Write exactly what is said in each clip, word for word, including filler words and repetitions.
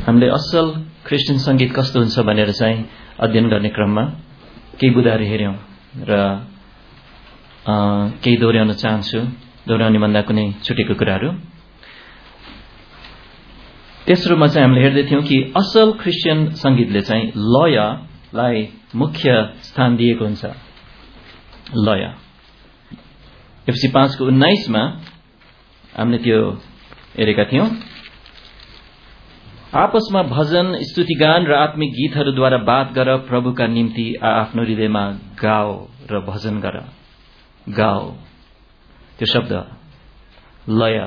हामीले असल क्रिस्चियन संगीत कस्तो हुन्छ भनेर चाहिँ अध्ययन गर्ने क्रममा केही बुदाहरू हेर्यौं र केही दोहोर्याउन चाहन्छु, दोहोर्याउने भन्दा कुनै छुटेको कुराहरू। तेस्रोमा चाहिँ हामीले हेर्दै थियौं कि असल क्रिस्चियन संगीतले चाहिँ लयलाई मुख्य स्थान दिएको हुन्छ। लय एफसी पाँच को उन्नाइस मा हामीले त्यो हेरेका थियौं। आपसमा भजन, स्तुतिगान र आत्मिक गीतहरूद्वारा बात गर, प्रभुका निम्ति आफ्नो हृदयमा गाओ र भजन गर। गाओ, त्यो शब्द लय,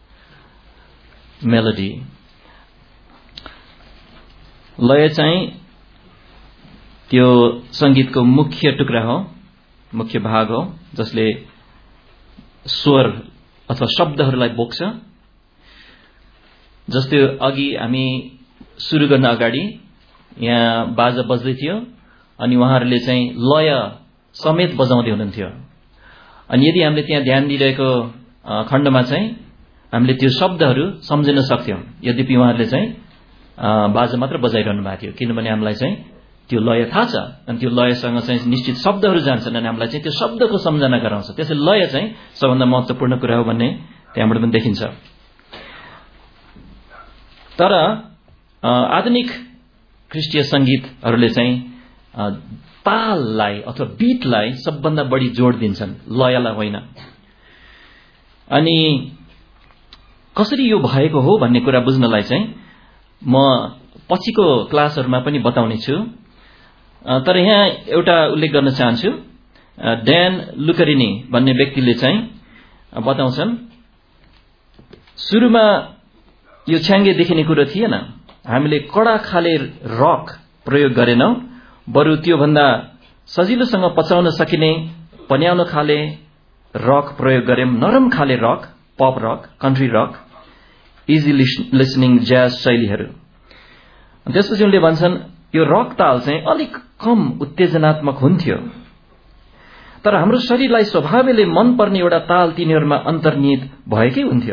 मेलोडी। लय चाहिँ त्यो संगीतको मुख्य टुक्रा हो, मुख्य भाग हो, जसले स्वर अथवा शब्दहरूलाई बोक्छ। जस्तै अघि हामी सुरु गर्न अगाडि यहाँ बाजा बज्दै थियो अनि उहाँहरूले चाहिँ लय समेत बजाउँदै हुनुहुन्थ्यो। अनि यदि हामीले त्यहाँ ध्यान दिइरहेको खण्डमा चाहिँ हामीले त्यो शब्दहरू सम्झिन सक्थ्यौं, यद्यपि उहाँहरूले चाहिँ बाजा मात्र बजाइरहनु भएको थियो, किनभने हामीलाई चाहिँ त्यो लय थाहा छ अनि त्यो लयसँग चाहिँ निश्चित शब्दहरू जान्छन् अनि हामीलाई चाहिँ त्यो शब्दको सम्झना गराउँछ। त्यसैले लय चाहिँ सबभन्दा महत्त्वपूर्ण कुरा हो भन्ने त्यहाँबाट पनि देखिन्छ। तर आधुनिक ख्रिस्टीय संगीतहरूले चाहिँ ताललाई अथवा बीटलाई सबभन्दा बढी जोड दिन्छन्, लयलाई होइन। अनि कसरी यो भएको हो भन्ने कुरा बुझ्नलाई चाहिँ म पछिको क्लासहरूमा पनि बताउने छु। तर यहाँ एउटा उल्लेख गर्न चाहन्छु। ड्यान लुकरिनी भन्ने व्यक्तिले चाहिँ बताउँछन्, सुरुमा यो छ्याङ्गे देखिने कुरो थिएन। हामीले कडा खाले रक प्रयोग गरेनौं, बरु त्यो भन्दा सजिलोसँग पचाउन सकिने पन्याउन खाले रक प्रयोग गर्यौं। नरम खाले rock, pop rock, country rock, easy listening jazz शैलीहरू। त्यसपछि उनले भन्छन् यो रक ताल चाहिँ अलिक कम उत्तेजनात्मक हुन्थ्यो, तर हाम्रो शरीरलाई स्वभावले मन पर्ने एउटा ताल तिनीहरूमा अन्तर्निहित भएकै हुन्थ्यो।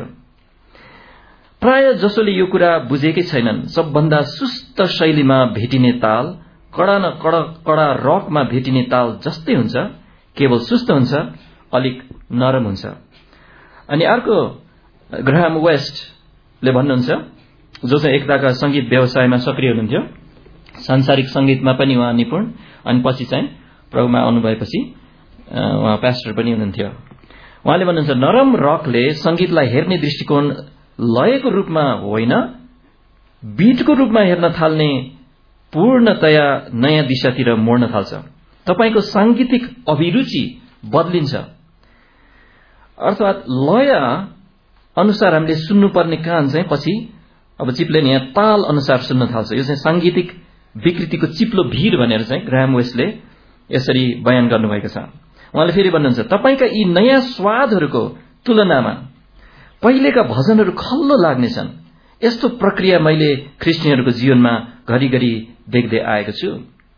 प्राय जसोले यो कुरा बुझेकै छैनन्। सबभन्दा सुस्त शैलीमा भेटिने ताल कडा न कडा कडा रकमा भेटिने ताल जस्तै हुन्छ, केवल सुस्त हुन्छ, अलिक नरम हुन्छ। अनि अर्को ग्राहम वेस्टले भन्नुहुन्छ, जो चाहिँ एकताका संगीत व्यवसायमा सक्रिय हुनुहुन्थ्यो, सांसारिक संगीतमा पनि उहाँ निपुण, अनि पछि चाहिँ प्रभुमा आउनु भएपछि उहाँ पास्टर पनि हुनुहुन्थ्यो। उहाँले भन्नुहुन्छ, नरम रकले संगीतलाई हेर्ने दृष्टिकोण लयको रूपमा होइन, बीटको रूपमा हेर्न थाल्ने पूर्णतया नयाँ दिशातिर मोड्न थाल्छ। तपाईको सांगीतिक अभिरुचि बदलिन्छ। अर्थात् लय अनुसार हामीले सुन्नुपर्ने कान चाहिँ पछि अब चिप्ले यहाँ ताल अनुसार सुन्न थाल्छ। यो चाहिँ सांगीतिक विकृतिको चिप्लो भीड भनेर चाहिँ ग्राहम वेस्टले यसरी बयान गर्नुभएको छ। उहाँले फेरि भन्नुहुन्छ, तपाईका यी नयाँ स्वादहरूको तुलनामा पहिलेका भजनहरू खल्लो लाग्नेछन्। यस्तो प्रक्रिया मैले ख्रिस्टियनहरूको जीवनमा घरिघरि देख्दै आएको छु।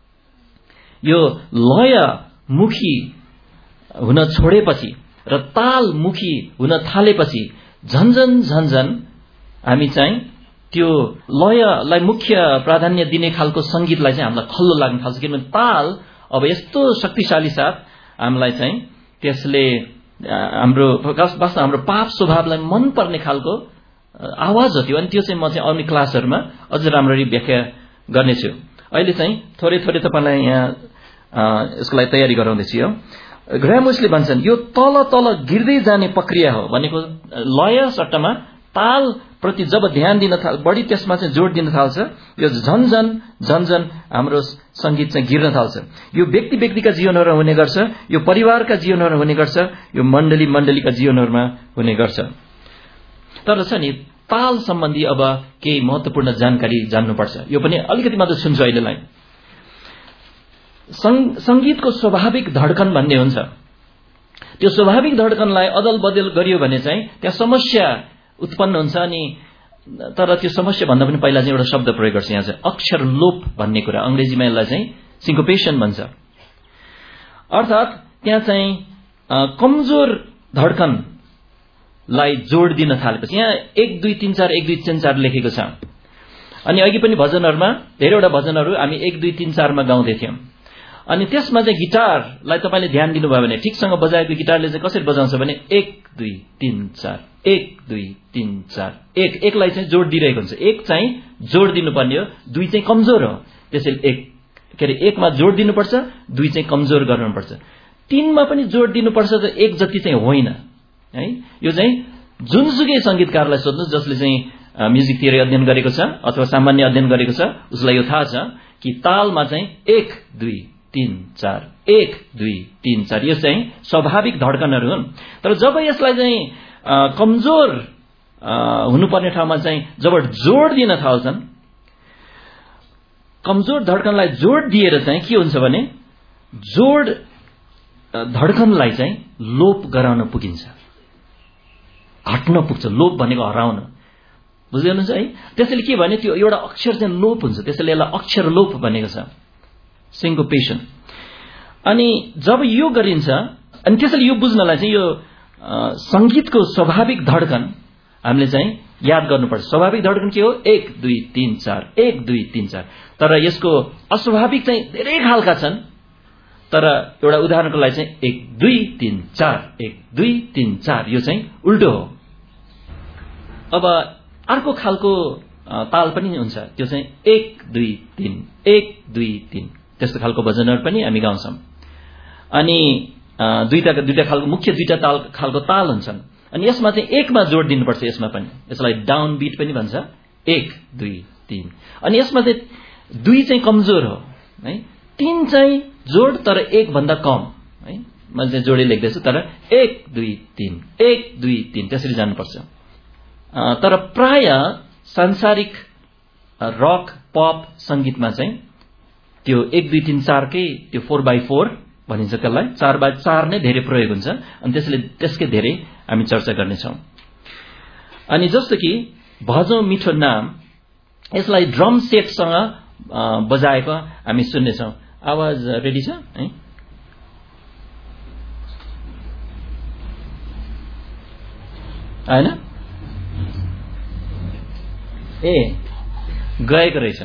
यो लय मुखी हुन छोडेपछि र ताल मुखी हुन थालेपछि झन्झन झन्झन हामी चाहिँ त्यो लयलाई मुख्य प्राधान्य दिने खालको संगीतलाई चाहिँ हामीलाई खल्लो लाग्न थाल्छ, किनभने ताल अब यस्तो शक्तिशाली साथ हामीलाई चाहिँ त्यसले हाम्रो वास्तव हाम्रो पाप स्वभावलाई मन पर्ने खालको आवाज हो त्यो। अनि त्यो चाहिँ म चाहिँ आउने क्लासहरूमा अझ राम्ररी व्याख्या गर्नेछु। अहिले चाहिँ थोरै थोरै तपाईलाई यहाँ यसको लागि तयारी गराउँदैछु। यो ग्राहम वेस्टले भन्छन्, यो तल तल गिर्दै जाने प्रक्रिया हो भनेको लय सट्टामा ताल प्रति जब ध्यान दिन थाल्छ, बढी त्यसमा चाहिँ जोड दिन थाल्छ, यो झन्झन झन्झन हाम्रो संगीत चाहिँ गिर्न थाल्छ। यो व्यक्ति व्यक्तिका जीवनहरूमा हुने गर्छ, यो परिवारका जीवनहरूमा हुने गर्छ, यो मण्डली मण्डलीका जीवनहरूमा हुने गर्छ। तर छ नि, ताल सम्बन्धी अब केही महत्त्वपूर्ण जानकारी जान्नुपर्छ। यो पनि अलिकति मात्र सुन्छु अहिलेलाई। संगीतको स्वाभाविक धड्कन भन्ने हुन्छ। त्यो स्वाभाविक धड्कनलाई अदल बदल गरियो भने चाहिँ त्यहाँ समस्या उत्पन्न हुन्छ। अनि तर त्यो समस्या भन्दा पनि पहिला चाहिँ एउटा शब्द प्रयोग गर्छ यहाँ चाहिँ अक्षर लोप भन्ने कुरा। अंग्रेजीमा यसलाई चाहिँ सिन्कोपेसन भन्छ। अर्थात् त्यहाँ चाहिँ कमजोर धड्कनलाई जोड दिन थालेपछि यहाँ एक दुई तीन चार एक दुई तीन चार लेखेको छ। अनि अघि पनि भजनहरूमा धेरैवटा भजनहरू हामी एक दुई तीन चारमा गाउँदै थियौं। अनि त्यसमा चाहिँ गिटारलाई तपाईले ध्यान दिनुभयो भने ठिकसँग बजाएको गिटारले चाहिँ कसरी बजाउँछ भने एक दुई तीन चार एक दुई तीन चार एक एकलाई चाहिँ जोड दिइरहेको हुन्छ। एक चाहिँ जोड दिनुपर्ने हो, दुई चाहिँ कमजोर हो, त्यसैले एक के अरे एकमा जोड दिनुपर्छ, दुई चाहिँ कमजोर गर्नुपर्छ। तीनमा पनि जोड दिनुपर्छ त एक जति चाहिँ होइन है। यो चाहिँ जुनसुकै संगीतकारलाई सोध्नुहोस् जसले चाहिँ म्युजिक थियोरी अध्ययन गरेको छ अथवा सामान्य अध्ययन गरेको छ उसलाई यो थाहा छ कि तालमा चाहिँ एक दुई तीन चार एक दुई तीन चार यो चाहिँ स्वाभाविक धड्कनहरू हुन्। तर जब यसलाई चाहिँ कमजोर हुनुपर्ने ठाउँमा चाहिँ जब जोड दिन थाल्छन्, कमजोर धड्कनलाई जोड दिएर चाहिँ के हुन्छ भने जोड धड्कनलाई चाहिँ लोप गराउन पुगिन्छ, हट्न पुग्छ। लोप भनेको हराउन, बुझ्दै हुनुहुन्छ है। त्यसैले के भने त्यो एउटा अक्षर चाहिँ लोप हुन्छ, त्यसैले यसलाई अक्षर लोप भनेको छ, सिन्कोपेसन। अनि जब यो गरिन्छ अनि त्यसैले यो बुझ्नलाई चाहिँ यो संगीतको स्वाभाविक धड्कन हामीले चाहिँ याद गर्नुपर्छ। स्वाभाविक धड्कन के हो? एक दुई तीन चार एक दुई तीन चार। तर यसको अस्वाभाविक चाहिँ धेरै खालका छन्। तर एउटा उदाहरणको लागि चाहिँ एक दुई तीन चार एक दुई तीन चार यो चाहिँ उल्टो हो। अब अर्को खालको ताल पनि हुन्छ, त्यो चाहिँ एक दुई तीन एक दुई तीन, त्यस्तो खालको भजनहरू पनि हामी गाउँछौँ। अनि दुईटा दुईटा खालको मुख्य दुईटा ताल खालको ताल हुन्छन्। अनि यसमा चाहिँ एकमा जोड दिनुपर्छ, यसमा पनि यसलाई डाउन बिट पनि भन्छ, एक दुई तीन। अनि यसमा चाहिँ दुई चाहिँ कमजोर हो है, तीन चाहिँ जोड तर एक भन्दा कम है। मैले चाहिँ जोडे लेख्दैछु, तर एक दुई तीन एक दुई तीन त्यसरी जानुपर्छ। तर प्राय सांसारिक रक पप संगीतमा चाहिँ त्यो एक दुई तीन चारकै त्यो फोर बाई फोर भनिन्छ, त्यसलाई चार बाई चार नै धेरै प्रयोग हुन्छ। अनि त्यसले त्यसकै धेरै हामी चर्चा गर्नेछौँ। अनि जस्तो कि भजौं मिठो नाम, यसलाई ड्रम सेटसँग बजाएको हामी सुन्नेछौँ। आवाज रेडी छ है? हैन? ए गएको रहेछ।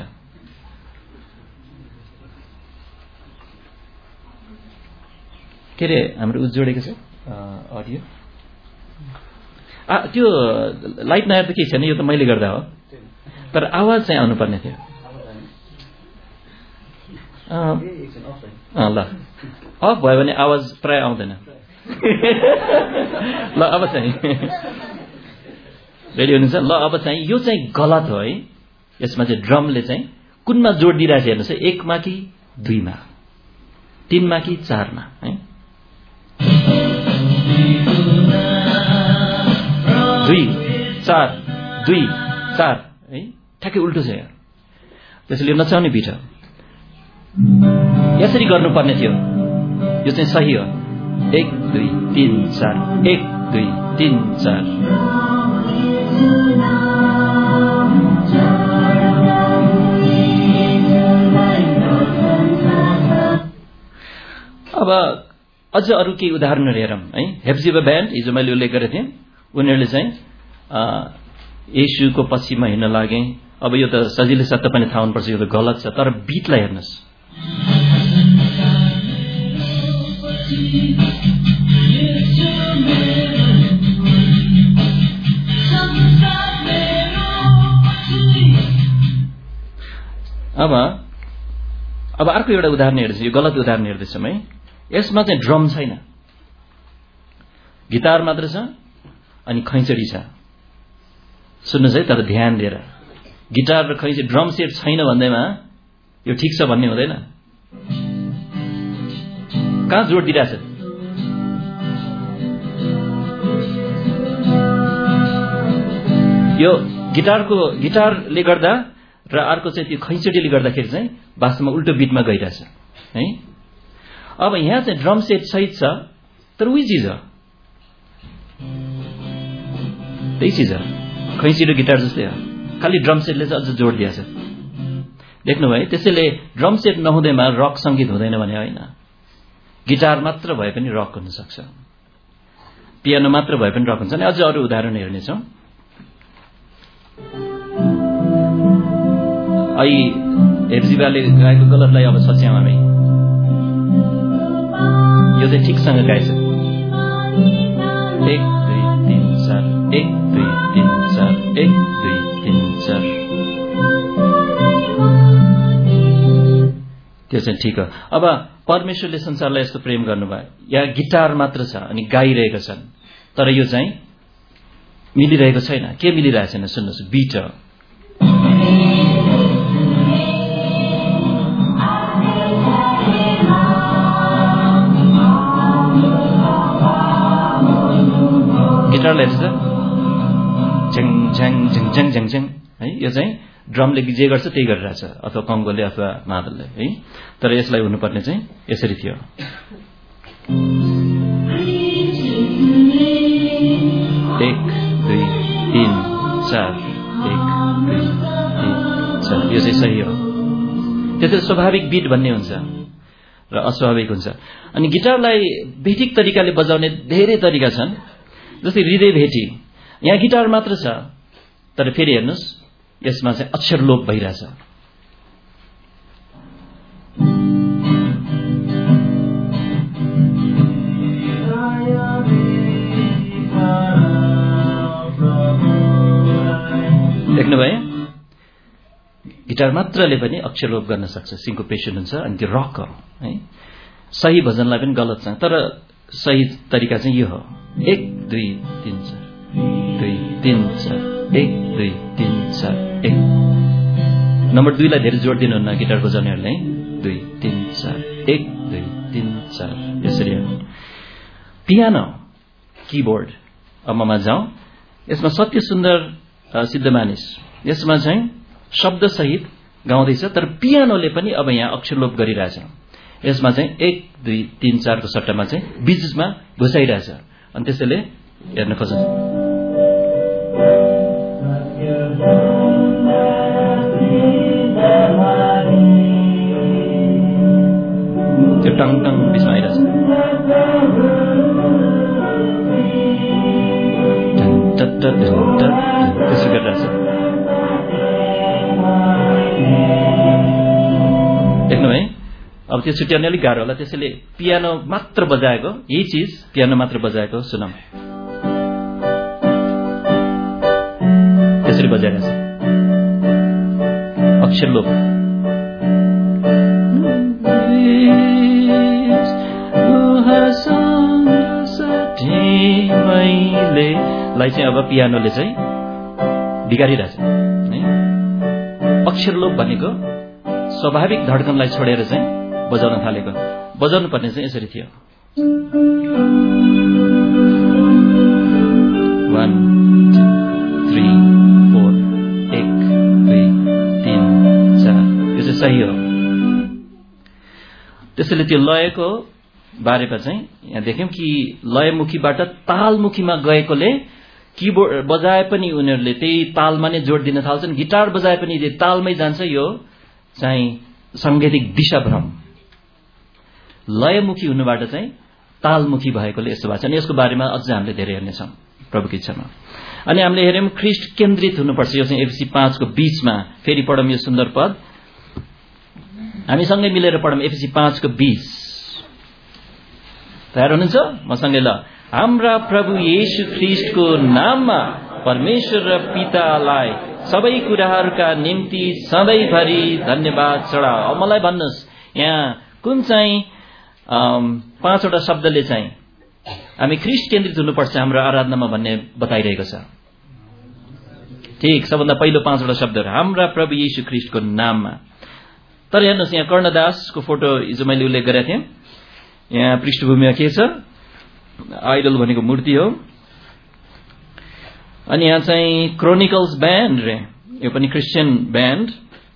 के अरे हाम्रो उ जोडेको छ अडियो। त्यो लाइट नआएर त के छैन, यो त मैले गर्दा हो, तर आवाज चाहिँ आउनुपर्ने थियो। ल अफ भयो भने आवाज प्राय आउँदैन। ल अब चाहिँ रेडी हुनुहुन्छ? ल अब चाहिँ यो चाहिँ गलत हो है। यसमा चाहिँ ड्रमले चाहिँ कुनमा जोड दिइरहेको छ हेर्नुहोस् है, एकमा कि दुईमा, तीनमा कि चारमा है। दुई चार दुई चार है, ठ्याक्कै उल्टो छ यहाँ। त्यसैले यो नचाउने बिट हो, यसरी गर्नुपर्ने थियो। यो चाहिँ सही हो। एक दुई तीन चार एक दुई तीन चार। अब अझ अरू केही उदाहरणहरू हेरौँ है। हेप्जिबा ब्यान्ड हिजो मैले उल्लेख गरेको थिएँ, उनीहरूले चाहिँ येशूको पछि म हिँड्न लागेँ। अब यो त सजिलै सत्य पनि थाहा हुनुपर्छ, यो त गलत छ। तर बिटलाई हेर्नुहोस्, अब अब अर्को एउटा उदाहरण हेर्दैछु, यो गलत उदाहरण हेर्दैछौँ है। यसमा चाहिँ ड्रम छैन, गिटार मात्र छ अनि खैँचडी छ। सुन्नुहोस् है, तर ध्यान दिएर, गिटार र खैँचडी, ड्रम सेट छैन भन्दैमा यो ठिक छ भन्ने हुँदैन। कहाँ जोड दिइरहेछ? यो गिटारको गिटारले गर्दा र अर्को चाहिँ त्यो खैँचडीले गर्दाखेरि चाहिँ वास्तवमा उल्टो बिटमा गइरहेछ है। अब यहाँ चाहिँ ड्रम सेट सहित छ, तर उही चिज हो, त्यही चिज हो, खैँची र गिटार जस्तै हो, खालि ड्रम सेटले चाहिँ अझ जोड दिएछ। देख्नुभयो? त्यसैले ड्रम सेट नहुँदैमा रक संगीत हुँदैन भने होइन। गिटार मात्र भए पनि रक हुन सक्छ, पियानो मात्र भए पनि रक हुन्छ। अनि अझ अरू उदाहरण हेर्नेछौँ। आई हेप्जिबाले गाएको गलतलाई अब सच्याउँ हामी। यो चाहिँ ठिकसँग गाएछ। एक दुई तिन चार, एक दुई तिन चार, एक दुई तिन चार, त्यो चाहिँ ठिक हो। अब परमेश्वरले संसारलाई यस्तो प्रेम गर्नुभयो, यहाँ गिटार मात्र छ अनि गाइरहेका छन्, तर यो चाहिँ मिलिरहेको छैन। के मिलिरहेको छैन सुन्नुहोस्, बिट हो। गिटारले हेर्छ झ्याङ झ्याङ झ्याङ झ्याङ झ्याङ झ्याङ है, यो चाहिँ ड्रमले जे गर्छ त्यही गरिरहेछ, अथवा कङ्गोले अथवा मादलले है। तर यसलाई हुनुपर्ने चाहिँ यसरी थियो। एक दुई तिन चार, एक दुई तिन चार, यो चाहिँ सही हो। त्यसरी स्वाभाविक बिट भन्ने हुन्छ र अस्वाभाविक हुन्छ। अनि गिटारलाई भेटिक तरिकाले बजाउने धेरै तरिका छन्। जस्तै हृदय भेटी, यहाँ गिटार मात्र छ, तर फेरि हेर्नुहोस् यसमा चाहिँ अक्षर लोप भइरहेछ। देख्नुभयो, गिटार मात्रले पनि अक्षर लोप गर्न सक्छ, सिन्कोपेसन हुन्छ, अनि त्यो रक हो है। सही भजनलाई पनि गलत छ, तर सही तरिका चाहिँ यो हो। एक दुई तिन चार, दुई तिन चार, एक दुई तिन चार, एक। नम्बर दुईलाई धेरै जोड दिनुहुन्न गिटार बजाउनेहरूले। दुई तिन चार, एक दुई तिन चार, यसरी हो। पियानो किबोर्ड अबमा जाउँ। यसमा सत्य सुन्दर सिद्ध मानिस, यसमा चाहिँ शब्द सहित गाउँदैछ, तर पियानोले पनि अब यहाँ अक्षर लोप गरिरहेछ। यसमा चाहिँ एक दुई तिन चारको सट्टामा चाहिँ बीचमा घुसाइरहेछ, अनि त्यसैले हेर्न खोज्छ। त्यो टङ टङ बिचमा आइरहेछ। त्यसो गरिरहेछ। देख्नु है, अब त्यो छुट्याउने अलिक गाह्रो होला, त्यसैले पियानो मात्र बजाएको, यही चिज पियानो मात्र बजाएको सुनौँ। त्यसरी बजाइरहेछ, अक्षर लोप। लाई चाहिँ अब पियानोले चाहिँ बिगारिरहेछ है। अक्षर लोप भनेको स्वाभाविक धड्कनलाई छोडेर चाहिँ बजाउन थालेको। बजाउनु पर्ने चाहिँ यसरी थियो। वान टू थ्री फोर, एक दुई तिन चार, यो चाहिँ सही हो। त्यसैले त्यो लयको बारेमा चाहिँ यहाँ देख्यौँ कि लयमुखीबाट तालमुखीमा गएकोले किबोर्ड बजाए पनि उनीहरूले त्यही तालमा नै जोड दिन थाल्छन्। गिटार बजाए पनि यदि तालमै जान्छ, यो चाहिँ साङ्गीतिक दिशाभ्रम। लयमुखी हुनुबाट चाहिँ तालमुखी भएकोले यस्तो भएको छ। अनि यसको बारेमा अझ हामीले धेरै हेर्नेछौँ प्रभुको इच्छामा। अनि हामीले हेऱ्यौँ ख्रिस्ट केन्द्रित हुनुपर्छ। यो चाहिँ एफएसी पाँचको बीसमा फेरि पढौँ यो सुन्दर पद। हामीसँगै मिलेर पढौँ एफएसी पाँचको बीस। तयार हुनुहुन्छ मसँगै? ल। हाम्रा प्रभु येशू ख्रिस्टको नाममा परमेश्वर र पितालाई सबै कुराहरूका निम्ति सधैँभरि धन्यवाद चढाओ। अब मलाई भन्नुहोस्, यहाँ कुन चाहिँ पाँचवटा शब्दले चाहिँ हामी ख्रिस्ट केन्द्रित हुनुपर्छ हाम्रो आराधनामा भन्ने बताइरहेको छ? ठिक, सबभन्दा पहिलो पाँचवटा शब्दहरू हाम्रा प्रभु येशू ख्रिस्टको नाममा। तर हेर्नुहोस्, यहाँ कर्णदासको फोटो हिजो मैले उल्लेख गरेको थिएँ। यहाँ पृष्ठभूमिमा के छ? आइडल भनेको मूर्ति हो। अनि यहाँ चाहिँ क्रोनिकल्स ब्यान्ड रे, यो पनि क्रिस्चियन ब्यान्ड।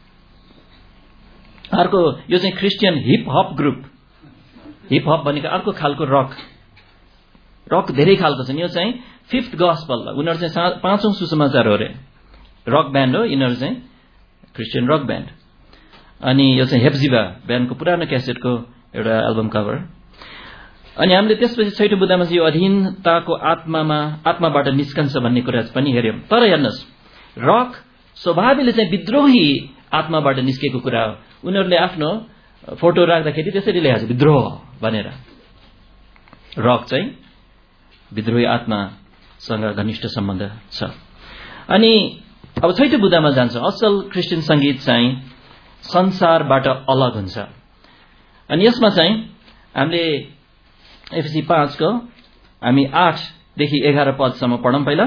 अर्को यो चाहिँ Christian hip hop group. Hip hop भनेको अर्को खालको रक। रक धेरै खालको छन्। यो चाहिँ फिफ्थ गस्पल, उनीहरू चाहिँ पाँचौं सुसमाचार हो रे। रक ब्यान्ड हो यिनीहरू चाहिँ, क्रिस्चियन रक ब्यान्ड। अनि यो चाहिँ हेप्जिबा ब्यान्डको पुरानो क्यासेटको एउटा एल्बम कभर। अनि हामीले त्यसपछि छैटौं बुँदामा चाहिँ यो अधीनताको आत्मामा आत्माबाट निस्कन्छ भन्ने कुरा पनि हेर्यौं। तर हेर्नुहोस्, रक स्वभावले चाहिँ विद्रोही आत्माबाट निस्केको कुरा हो। उनीहरूले आफ्नो फोटो राख्दाखेरि त्यसरी लेखाएको छ विद्रोह भनेर। रक चाहिँ विद्रोही आत्मासँग घनिष्ठ सम्बन्ध छ। अनि अब छैटौं बुँदामा जान्छ। असल क्रिस्चियन संगीत चाहिँ संसारबाट अलग हुन्छ। अनि यसमा चाहिँ हामीले एफएसी पाँच को हामी आठ देखि एघार पदसम्म पढौं पहिला।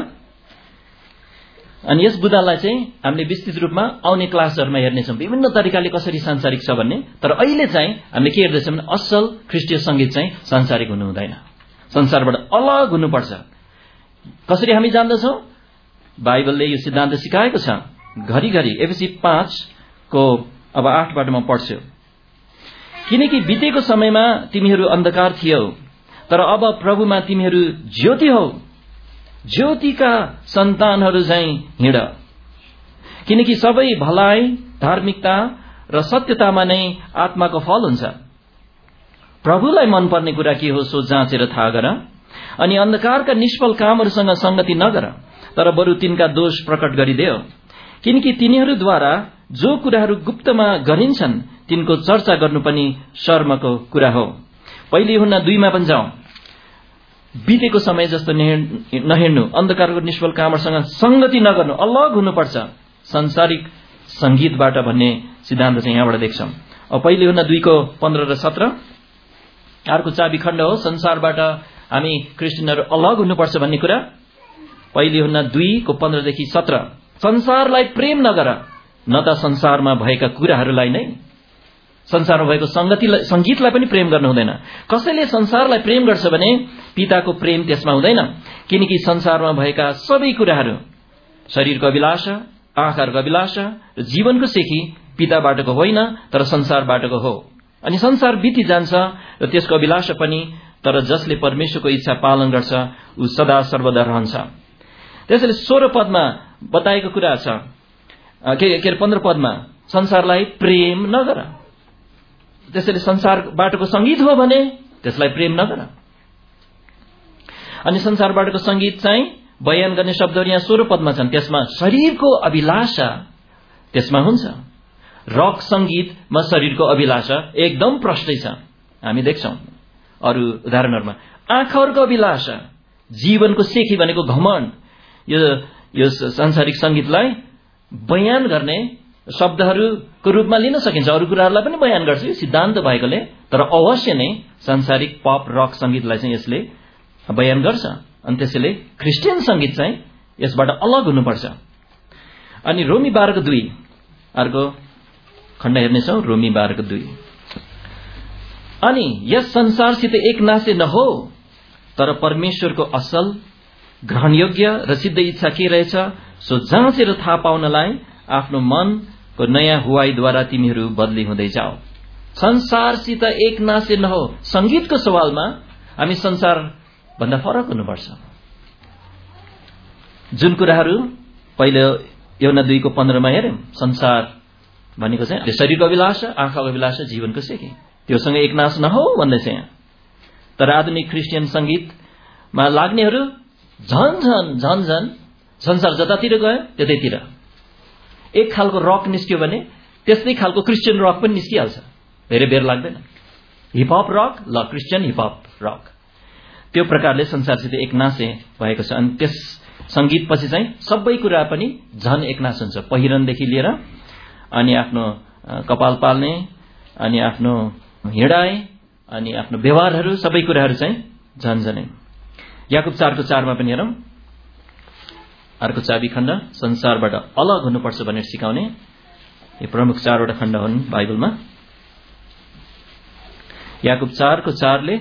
अनि यस बुँदालाई चाहिँ हामीले विस्तृत रूपमा आउने क्लासहरुमा हेर्नेछौं विभिन्न तरिकाले कसरी सांसारिक छ भन्ने। तर अहिले चाहिँ हामीले के हेर्दैछौं भने असल ख्रीष्टीय संगीत चाहिँ सांसारिक हुनु हुँदैन, संसारबाट अलग हुनुपर्छ। कसरी हामी जान्दछौं? बाइबलले यो सिद्धान्त सिकाएको छ घरिघरि। एफएसी पाँच को अब आठ बाट म पढ्छु। किनकि बितेको समयमा तिमीहरू अन्धकार थियौ, तर अब प्रभुमा तिमीहरू ज्योति हौ। ज्योतिका सन्तानहरू चाहिँ हिँड, किनकि सबै भलाइ, धार्मिकता र सत्यतामा नै आत्माको फल हुन्छ। प्रभुलाई मनपर्ने कुरा के हो सो जाँचेर थाहा गर, अनि अन्धकारका निष्फल कामहरूसँग संगति नगर, तर बरु तिनका दोष प्रकट गरिदेऊ। किनकि तिनीहरूद्वारा जो कुराहरू गुप्तमा गरिन्छन् तिनको चर्चा गर्नु पनि शर्मको कुरा हो। पहिले हुन्न दुईमा पनि जाउँ। बितेको समय जस्तो नहिँड्नु, अन्धकारको निष्फल कामहरूसँग संगति नगर्नु, अलग हुनुपर्छ संसारिक संगीतबाट भन्ने सिद्धान्त चाहिँ यहाँबाट देख्छौं। अब पहिले हुन्न दुईको पन्ध्र र सत्र अर्को चाबी खण्ड हो संसारबाट हामी क्रिस्चियनहरू अलग हुनुपर्छ भन्ने कुरा। पहिले हुन्न दुईको पन्ध्रदेखि सत्र संसारलाई प्रेम नगर, न त संसारमा भएका कुराहरूलाई नै। संसारमा भएको संगतिलाई संगीतलाई पनि प्रेम गर्नु हुँदैन। कसैले संसारलाई प्रेम गर्छ भने पिताको प्रेम त्यसमा हुँदैन। किनकि संसारमा भएका सबै कुराहरू शरीरको अभिलाषा, आँखाहरूको अभिलाषा र जीवनको सेखी पिताबाटको होइन तर संसारबाटको हो। अनि संसार बिति जान्छ र त्यसको अभिलाषा पनि, तर जसले परमेश्वरको इच्छा पालन गर्छ ऊ सदा सर्वदा रहन्छ। त्यसैले सोह्र पदमा बताएको कुरा छ के के पन्ध्र पदमा संसारलाई प्रेम नगर। त्यसैले संसारबाटको संगीत हो भने त्यसलाई प्रेम नगर। अनि संसारबाटको संगीत चाहिँ बयान गर्ने शब्दहरू यहाँ सोह्र पदमा छन्। त्यसमा शरीरको अभिलाषा त्यसमा हुन्छ। रक संगीतमा शरीरको अभिलाषा एकदम प्रष्टै छ, हामी देख्छौं अरू उदाहरणहरूमा। आँखाहरूको अभिलाषा, जीवनको सेखी भनेको घमण्ड, यो यो सांसारिक संगीतलाई बयान गर्ने शब्दहरूको रूपमा लिन सकिन्छ। अरू कुराहरूलाई पनि बयान गर्छ यो सिद्धान्त भएकोले, तर अवश्य नै सांसारिक पप रक संगीतलाई चाहिँ यसले बयान गर्छ। अनि त्यसैले क्रिस्चियन संगीत चाहिँ यसबाट अलग हुनुपर्छ। अनि रोमी बाह्रको दुई अर्को खण्ड हेर्नेछौँ। रोमी बाह्रको दुई अनि यस संसारसित एक नासे नहो, तर परमेश्वरको असल ग्रहणयोग्य र सिद्ध इच्छा के रहेछ सो जाँचेर थाहा पाउनलाई आफ्नो मनको नयाँ हुवाईद्वारा तिमीहरू बदली हुँदै जाओ। संसारसित एक नासे नहो। संगीतको सवालमा हामी संसार भन्दा फरक हुनुपर्छ। जुन कुराहरू पहिले योना दुईको पन्ध्रमा हेर्यौं, संसार भनेको चाहिँ शरीरको अभिलाषा, आँखाको अभिलाषा, जीवनको सेकी, त्योसँग एक नाश नहो भन्दैछ यहाँ। तर आधुनिक क्रिस्चियन संगीतमा लाग्नेहरू झन झन झन झन संसार जतातिर गयो त्यतैतिर एक खालको रक निस्क्यो भने त्यस्तै खालको क्रिस्चियन रक पनि निस्किहाल्छ, धेरै बेर लाग्दैन। हिपहप रक ल क्रिस्चियन हिपहप रक, त्यो प्रकारले संसारसित एकनासे भएको छ। अनि त्यस संगीतपछि चाहिँ सबै कुरा पनि झन एकनाश हुन्छ। पहिरनदेखि लिएर अनि आफ्नो कपाल पाल्ने, अनि आफ्नो हिँडाइ, अनि आफ्नो व्यवहारहरू, सबै कुराहरू चाहिँ झन झनै। याकुब चारको चारमा पनि हेरौं। अर्को चाबी खण्ड संसारबाट अलग हुनुपर्छ भनेर सिकाउने यो प्रमुख चारवटा खण्ड हुन् बाइबलमा। याकुब चारको चारले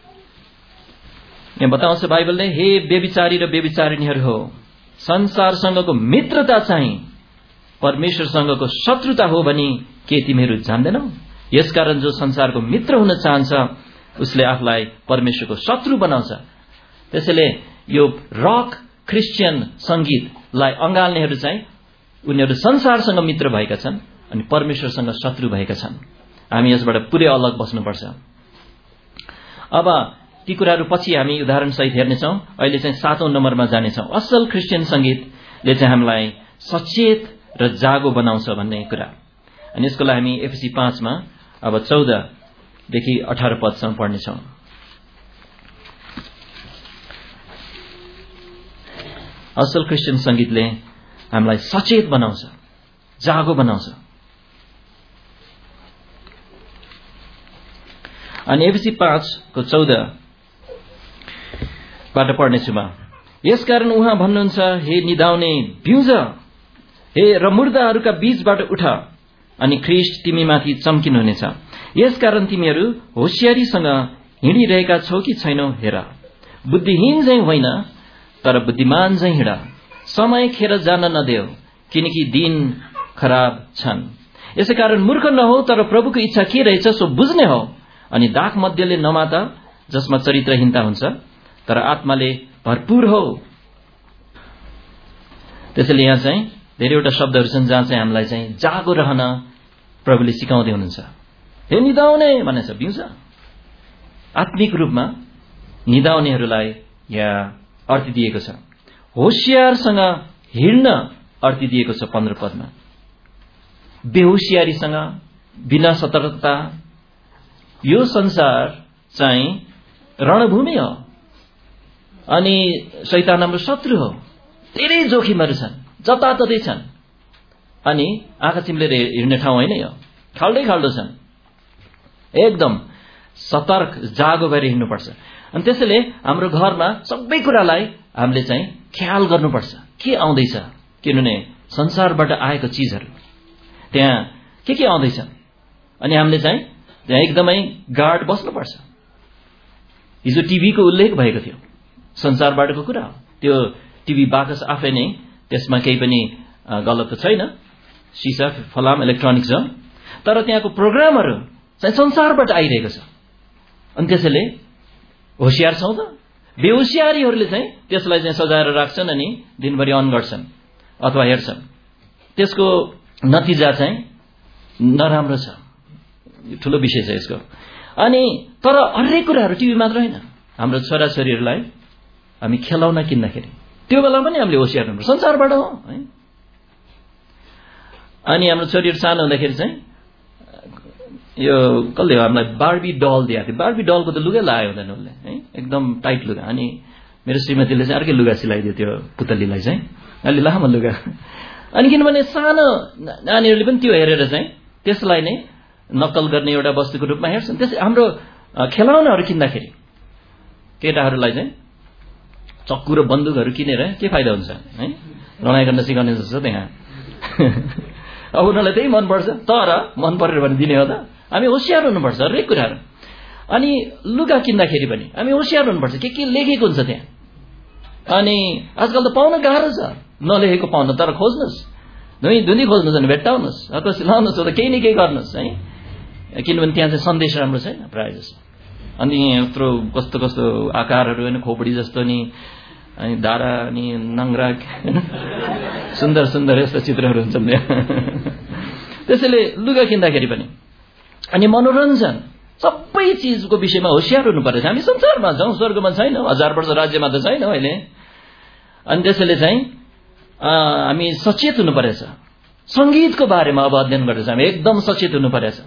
यहाँ बताउँछ बाइबलले, हे व्यभिचारी र व्यभिचारिणीहरू हो, संसारसँगको मित्रता चाहिँ परमेश्वरसँगको शत्रुता हो भनी के तिमीहरू जान्दैनौ? यसकारण जो संसारको मित्र हुन चाहन्छ उसले आफूलाई परमेश्वरको शत्रु बनाउँछ। त्यसैले यो रक क्रिस्चियन संगीतलाई अंगाल्नेहरू चाहिँ उनीहरू संसारसँग मित्र भएका छन् अनि परमेश्वरसँग शत्रु भएका छन्। हामी यसबाट पुरै अलग बस्नुपर्छ। अब ती कुराहरू पछि हामी उदाहरण सहित हेर्नेछौँ। अहिले चाहिँ सातौं नम्बरमा जानेछौँ। असल क्रिस्चियन संगीतले चाहिँ हामीलाई सचेत र जागो बनाउँछ भन्ने कुरा। अनि यसको लागि हामी एफएसी पाँचमा अब चौधदेखि अठार पदसम्म पढ्नेछौँ। असल क्रिस्चियन संगीतले हामीलाई सचेत बनाउँछ, जागो बनाउँछ। अनि एफएसी पाँचको चौधबाट पढ्नेछु म। यसकारण उहाँ भन्नुहुन्छ, हे निदाउने बिउज, हे र मुर्दाहरूका बीचबाट उठ, अनि ख्रीष्ट तिमीमाथि चम्किनुहुनेछ। यसकारण तिमीहरू होशियारीसँग हिँडिरहेका छौ कि छैनौ हेर। बुद्धिहीन चाहिँ होइन, तर बुद्धिमान चाहिँ हिँड। समय खेर जान नदेऊ, किनकि दिन खराब छन्। यसै कारण मूर्ख नहो, तर प्रभुको इच्छा के रहेछ सो बुझ्ने हो। अनि दाख मध्यले नमात, जसमा चरित्रहीनता हुन्छ, तर आत्माले भरपूर हो। त्यसैले यहाँ चाहिँ धेरैवटा शब्दहरू छन् जहाँ चाहिँ हामीलाई चाहिँ जागो रहन प्रभुले सिकाउँदै हुनुहुन्छ। हे निदाउने भनेछ, बिउज। आत्मिक रूपमा निदाउनेहरूलाई यहाँ अर्थ दिएको छ। होशियारसँग हिँड्न अर्थ दिएको छ पन्ध्र पदमा। बेहोसियारीसँग, बिना सतर्कता, यो संसार चाहिँ रणभूमि हो अनि शैतान हाम्रो शत्रु हो। धेरै जोखिमहरू छन्, जताततै छन्, अनि आँखा चिम्लेर हिँड्ने ठाउँ होइन यो, खाल्दै खाल्दो छन्। एकदम सतर्क जागो भएर हिँड्नुपर्छ। अनि त्यसैले हाम्रो घरमा सबै कुरालाई हामीले चाहिँ ख्याल गर्नुपर्छ, के आउँदैछ। किनभने संसारबाट आएको चिजहरू त्यहाँ के के आउँदैछ, अनि हामीले चाहिँ त्यहाँ एकदमै गार्ड बस्नुपर्छ। हिजो टिभीको उल्लेख भएको थियो, संसारबाटको कुरा हो त्यो। टिभी बाकस आफै नै, त्यसमा केही पनि गलत त छैन, सिसा फलाम इलेक्ट्रोनिक्स हो, तर त्यहाँको प्रोग्रामहरू चाहिँ संसारबाट आइरहेको छ। अनि त्यसैले होशियार छौँ त। बेहोसियारीहरूले चाहिँ त्यसलाई चाहिँ सजाएर राख्छन् अनि दिनभरि अन गर्छन् अथवा हेर्छन्। त्यसको नतिजा चाहिँ नराम्रो छ। ठुलो विषय छ यसको। अनि तर हरेक कुराहरू टिभी मात्र होइन, हाम्रो छोराछोरीहरूलाई हामी खेलाउन किन्दाखेरि त्यो बेला पनि हामीले होशियार हुनुपर्छ, संसारबाट हो है। अनि हाम्रो छोरीहरू सानो हुँदाखेरि चाहिँ यो कसले हो हामीलाई बार्बी डल दिएको थियो। बार्बी डलको त लुगा लगायो हुँदैन उसले है, एकदम टाइट लुगा। अनि मेरो श्रीमतीले चाहिँ अर्कै लुगा सिलाइदियो त्यो पुतलीलाई चाहिँ, अलि लामो लुगा। अनि किनभने सानो नानीहरूले पनि त्यो हेरेर चाहिँ त्यसलाई नै नक्कल गर्ने एउटा वस्तुको रूपमा हेर्छन्। त्यस हाम्रो खेलाउनाहरू किन्दाखेरि केटाहरूलाई चाहिँ चक्कु र बन्दुकहरू किनेर के फाइदा हुन्छ है, लडाइँ गर्न सिकाउने जस्तो त्यहाँ। अब उनीहरूलाई त्यही मनपर्छ, तर मन परेर भने दिने हो त। हामी होशियार हुनुपर्छ हरेक कुराहरू। अनि लुगा किन्दाखेरि पनि हामी होशियार हुनुपर्छ, के के लेखेको हुन्छ त्यहाँ। अनि आजकल त पाउन गाह्रो छ नलेखेको पाउन, तर खोज्नुहोस्, धुई धुनी खोज्नुहोस् भने भेट्टाउनुहोस् अथवा सिलाउनुहोस् अथवा केही न केही गर्नुहोस् है, किनभने त्यहाँ चाहिँ सन्देश राम्रो छैन प्रायः जस्तो। अनि यत्रो कस्तो कस्तो आकारहरू होइन, खोपडी जस्तो नि, अनि धारा अनि नङ्ग्रा सुन्दर सुन्दर यस्तो चित्रहरू हुन्छन् त्यहाँ। त्यसैले लुगा किन्दाखेरि पनि अनि मनोरञ्जन सबै चिजको विषयमा होशियार हुनु पर्छ। हामी संसारमा छौँ, स्वर्गमा छैनौँ, हजार वर्ष राज्यमा त छैनौँ अहिले। अनि त्यसैले चाहिँ हामी सचेत हुनु परेछ। सङ्गीतको बारेमा अब अध्ययन गर्दैछ हामी, एकदम सचेत हुनु परेछ।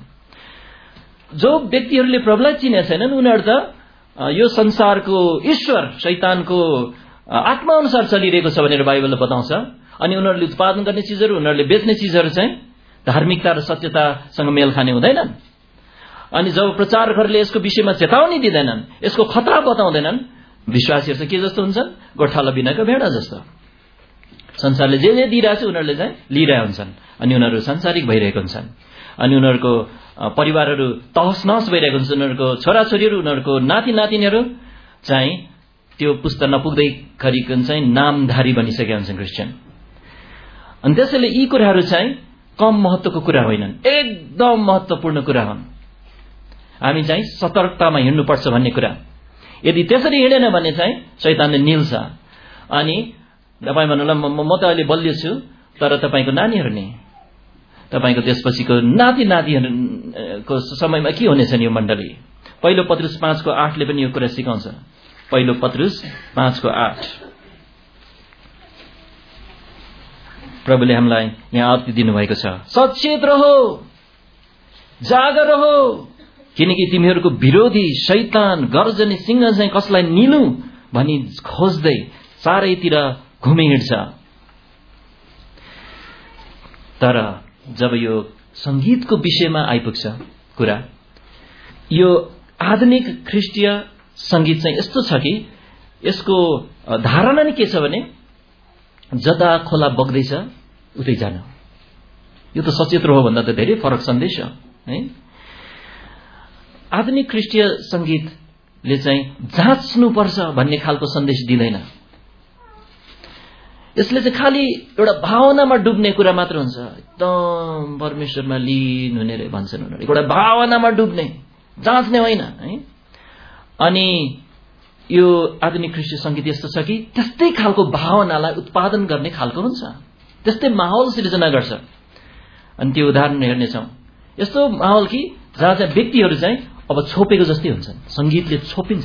जो व्यक्तिहरूले प्रभुलाई चिनेका छैनन् उनीहरू त यो संसारको ईश्वर शैतानको आत्मा अनुसार चलिरहेको छ भनेर बाइबलले बताउँछ। अनि उनीहरूले उत्पादन गर्ने चिजहरू, उनीहरूले बेच्ने चिजहरू चाहिँ धार्मिकता र सत्यतासँग मेल खाने हुँदैनन्। अनि जब प्रचारकहरूले यसको विषयमा चेतावनी दिँदैनन्, यसको खतरा बताउँदैनन्, विश्वासीहरू चाहिँ के जस्तो हुन्छन्, गोठाला बिनाको भेडा जस्तो। संसारले जे जे दिइरहेको छ उनीहरूले चाहिँ लिइरहेका हुन्छन्, अनि उनीहरू सांसारिक भइरहेको हुन्छन्। अनि उनीहरूको परिवारहरू तहस नहस भइरहेको हुन्छ। उनीहरूको छोराछोरीहरू, उनीहरूको नाति नातिनीहरू चाहिँ त्यो पुस्ता नपुग्दै खरिकन चाहिँ नामधारी बनिसकेका हुन्छन् क्रिस्चियन। अनि त्यसैले यी कुराहरू चाहिँ कम महत्त्वको कुरा होइनन्, एकदम महत्त्वपूर्ण कुरा हुन्। हामी चाहिँ सतर्कतामा हिँड्नुपर्छ भन्ने कुरा। यदि त्यसरी हिँडेन भने चाहिँ शैतानले निल्छ। अनि तपाईँ भन्नुलाई म त अहिले बलियो छु, तर तपाईँको नानीहरू नि, तपाईँको त्यसपछिको नाति नातिहरूको समयमा के हुनेछ नि यो मण्डली। पहिलो पत्रुस पाँचको आठले पनि यो कुरा सिकाउँछ। पहिलो पत्रुस पाँचको आठ प्रभुले हामीलाई यहाँ आज्ञा दिनुभएको छ, सचेत रहो जागर हो, किनकि तिमीहरूको विरोधी शैतान गर्जने सिंह चाहिँ कसलाई निलु भनी खोज्दै चारैतिर घुमिहिँड्छ। तर जब यो संगीतको विषयमा आइपुग्छ कुरा, यो आधुनिक ख्रिस्टीय संगीत चाहिँ यस्तो छ कि यसको धारणा नै के छ भने जता खोला बग्दैछ उतै जान। यो त सचेत हो भन्दा त धेरै फरक सन्देश हो है। आधुनिक ख्रिस्टीय संगीतले चाहिँ जाँच्नुपर्छ भन्ने खालको सन्देश दिँदैन। यसले चाहिँ खालि एउटा भावनामा डुब्ने कुरा मात्र हुन्छ। एकदम परमेश्वरमा लीन हुने भन्छन् उनीहरू, एउटा भावनामा डुब्ने, जाँच्ने होइन है। अनि यो आधुनिक ख्रिस्टीय संगीत यस्तो छ कि त्यस्तै खालको भावनालाई उत्पादन गर्ने खालको हुन्छ, त्यस्तै माहौल सिर्जना गर्छ। अनि त्यो उदाहरण हेर्नेछौँ, यस्तो माहौल कि जहाँ चाहिँ व्यक्तिहरू चाहिँ अब छोपेको जस्तै हुन्छन्। संगीतले छोपिन्छ,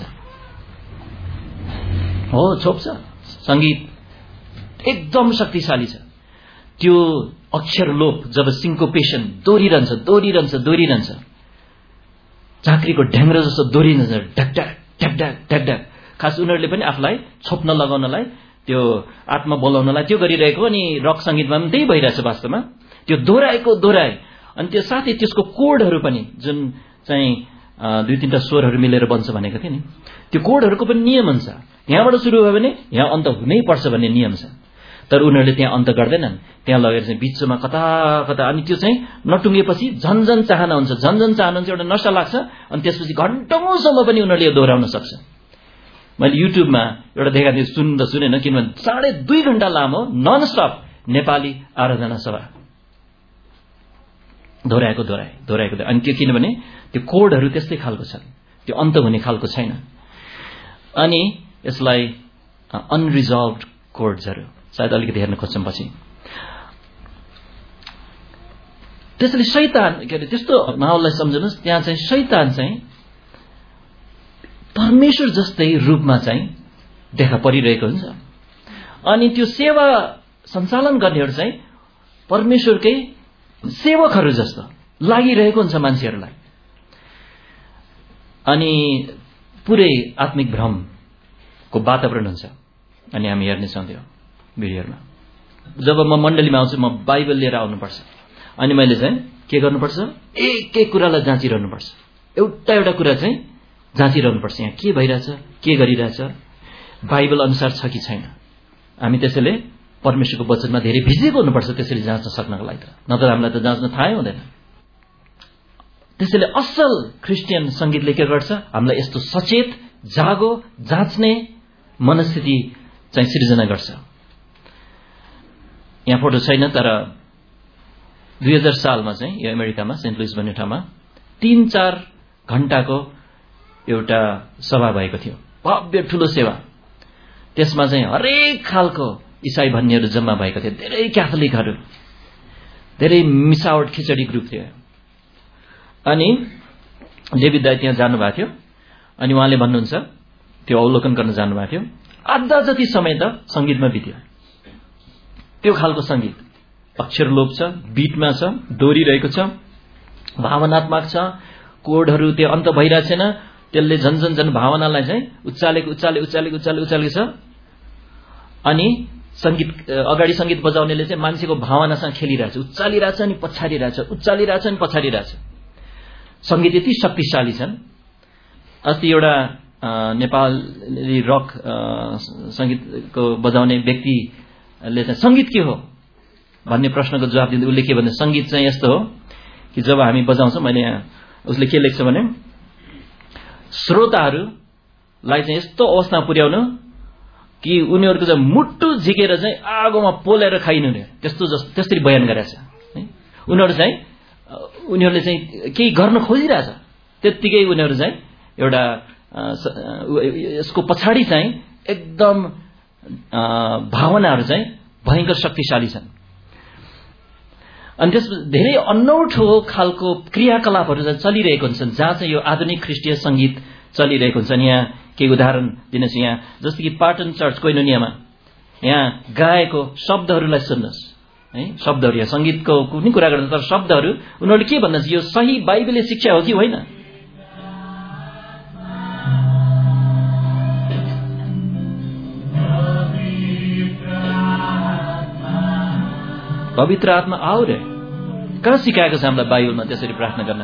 हो छोप्छ। संगीत एकदम शक्तिशाली छ। त्यो अक्षर लोप, जब सिन्कोपेसन दोहोरिरहन्छ दोहोरिरहन्छ दोहोरिरहन्छ, झाँक्रीको ढ्याङ्ग्रो जस्तो दोहोरिरहन्छ, ढकढक ढकढक ढकढक। खास उनीहरूले पनि आफूलाई छोप्न लगाउनलाई, त्यो आत्मा बोलाउनलाई त्यो गरिरहेको। अनि रक संगीतमा पनि त्यही भइरहेछ वास्तवमा, त्यो दोहोऱ्याएको दोहोऱ्याए। अनि त्यो साथै त्यसको कोडहरू पनि, जुन चाहिँ दुई तीनटा स्वरहरू मिलेर बन्छ भनेको थियो नि, त्यो कोडहरूको पनि नियम हुन्छ। यहाँबाट सुरु भयो भने यहाँ अन्त हुनै पर्छ भन्ने नियम छ। तर उनीहरूले त्यहाँ अन्त गर्दैनन्, त्यहाँ लगेर चाहिँ बिचमा कता कता। अनि त्यो चाहिँ नटुङ्गेपछि झन झन चाहना हुन्छ, झन झन चाहना हुन्छ, एउटा नशा लाग्छ। अनि त्यसपछि घन्टौँसम्म पनि उनीहरूले यो दोहोऱ्याउन सक्छ। मैले युट्युबमा एउटा देखाएको थिएँ, सुन्दा सुनेन, किनभने साढे दुई घण्टा लामो नन स्टप नेपाली आराधना सभा, दोहोऱ्याएको दोहोऱ्याए दोहोऱ्याएको। अनि त्यो किनभने त्यो कोडहरू त्यस्तै खालको छन्, त्यो अन्त हुने खालको छैन। अनि यसलाई अनरिजल्भड कोड्सहरू सायद अलिकति हेर्न खोज्छौँ पछि। त्यसैले शैतान के अरे त्यस्तो माहौललाई सम्झनुहोस्, त्यहाँ चाहिँ शैतान चाहिँ परमेश्वर जस्तै रूपमा चाहिँ देखा परिरहेको हुन्छ। अनि त्यो सेवा सञ्चालन गर्नेहरू चाहिँ परमेश्वरकै सेवकहरू जस्तो लागिरहेको हुन्छ मान्छेहरूलाई। अनि पुरै आत्मिक भ्रमको वातावरण हुन्छ। अनि हामी हेर्नेछौँ त्यो भिडियोहरूमा। जब म मण्डलीमा आउँछु, म बाइबल लिएर आउनुपर्छ। अनि मैले चाहिँ के गर्नुपर्छ, एक एक कुरालाई जाँचिरहनुपर्छ, एउटा एउटा कुरा चाहिँ जाँचिरहनुपर्छ। यहाँ के भइरहेछ, के गरिरहेछ, बाइबल अनुसार छ कि छैन। हामी त्यसैले परमेश्वरको वचनमा धेरै भिजेको हुनुपर्छ त्यसरी जाँच्न सक्नको लागि, त नत्र हामीलाई त जाँच्न थाहै हुँदैन। त्यसैले असल क्रिस्चियन संगीतले के गर्छ, हामीलाई यस्तो सचेत, जागो, जाँच्ने मनस्थिति चाहिँ सिर्जना गर्छ। यहाँ फोटो छैन, तर दुई हजार सालमा चाहिँ यो अमेरिकामा सेन्ट लुइस भन्ने ठाउँमा तीन चार घण्टाको एउटा सभा भएको थियो, भव्य ठुलो सेवा। त्यसमा चाहिँ हरेक खालको इसाई भन्नेहरू जम्मा भएको थियो, धेरै क्याथोलिकहरू, धेरै मिसावट खिचडी ग्रुप थियो। अनि डेभिड दाइ त्यहाँ जानुभएको थियो। अनि उहाँले भन्नुहुन्छ, त्यो अवलोकन गर्न जानुभएको थियो, आधा जति समय त संगीतमा बित्यो। त्यो खालको संगीत अक्षर लोप छ, बिटमा छ, दोहोरिरहेको छ, भावनात्मक छ, कोडहरू त्यो अन्त भइरहेको छैन। त्यसले झन् झन् झन् भावनालाई चाहिँ उचालेको उचाले उचालेको उचाले उचालेको छ। अनि संगीत अगाडि संगीत बजाउनेले चाहिँ मान्छेको भावनासँग खेलिरहेछ, उचालिरहेछ अनि पछाडिरहेछ, उचालिरहेछ अनि पछाडिरहेछ। संगीत यति शक्तिशाली छन्। अस्ति एउटा नेपाली रक संगीतको बजाउने व्यक्तिले चाहिँ संगीत के हो भन्ने प्रश्नको जवाब दिँदै उसले के भन्दा, संगीत चाहिँ यस्तो हो कि जब हामी बजाउँछौँ, मैले यहाँ उसले के लेख्छ भने, श्रोताहरूलाई चाहिँ यस्तो अवस्थामा पुर्याउनु कि उनीहरूको चाहिँ मुट्टु झिकेर चाहिँ आगोमा पोलेर खाइनु, त्यस्तो जस्तो त्यसरी बयान गरेछ। उनीहरू चाहिँ उनीहरूले चाहिँ केही गर्न खोजिरहेछ, त्यत्तिकै उनीहरू चाहिँ एउटा यसको पछाडि चाहिँ एकदम भावनाहरू चाहिँ भयङ्कर शक्तिशाली छन्। अनि त्यस धेरै अनौठो खालको क्रियाकलापहरू चाहिँ चलिरहेको हुन्छन्, जहाँ चाहिँ यो आधुनिक ख्रिस्टीय संगीत चलिरहेको हुन्छ। यहाँ केही उदाहरण दिनेछु। यहाँ जस्तो कि पाटन चर्च कोइनोनियामा यहाँ गाएको शब्दहरूलाई सुन्नुहोस् है शब्दहरू या संगीतको कुनै कुरा गर्दा तर शब्दहरू उनीहरूले के भन्दछ यो सही बाइबलले शिक्षा हो कि होइन पवित्र आत्मा आऊ रे कहाँ सिकाएको छ हामीलाई बाइबलमा त्यसरी प्रार्थना गर्न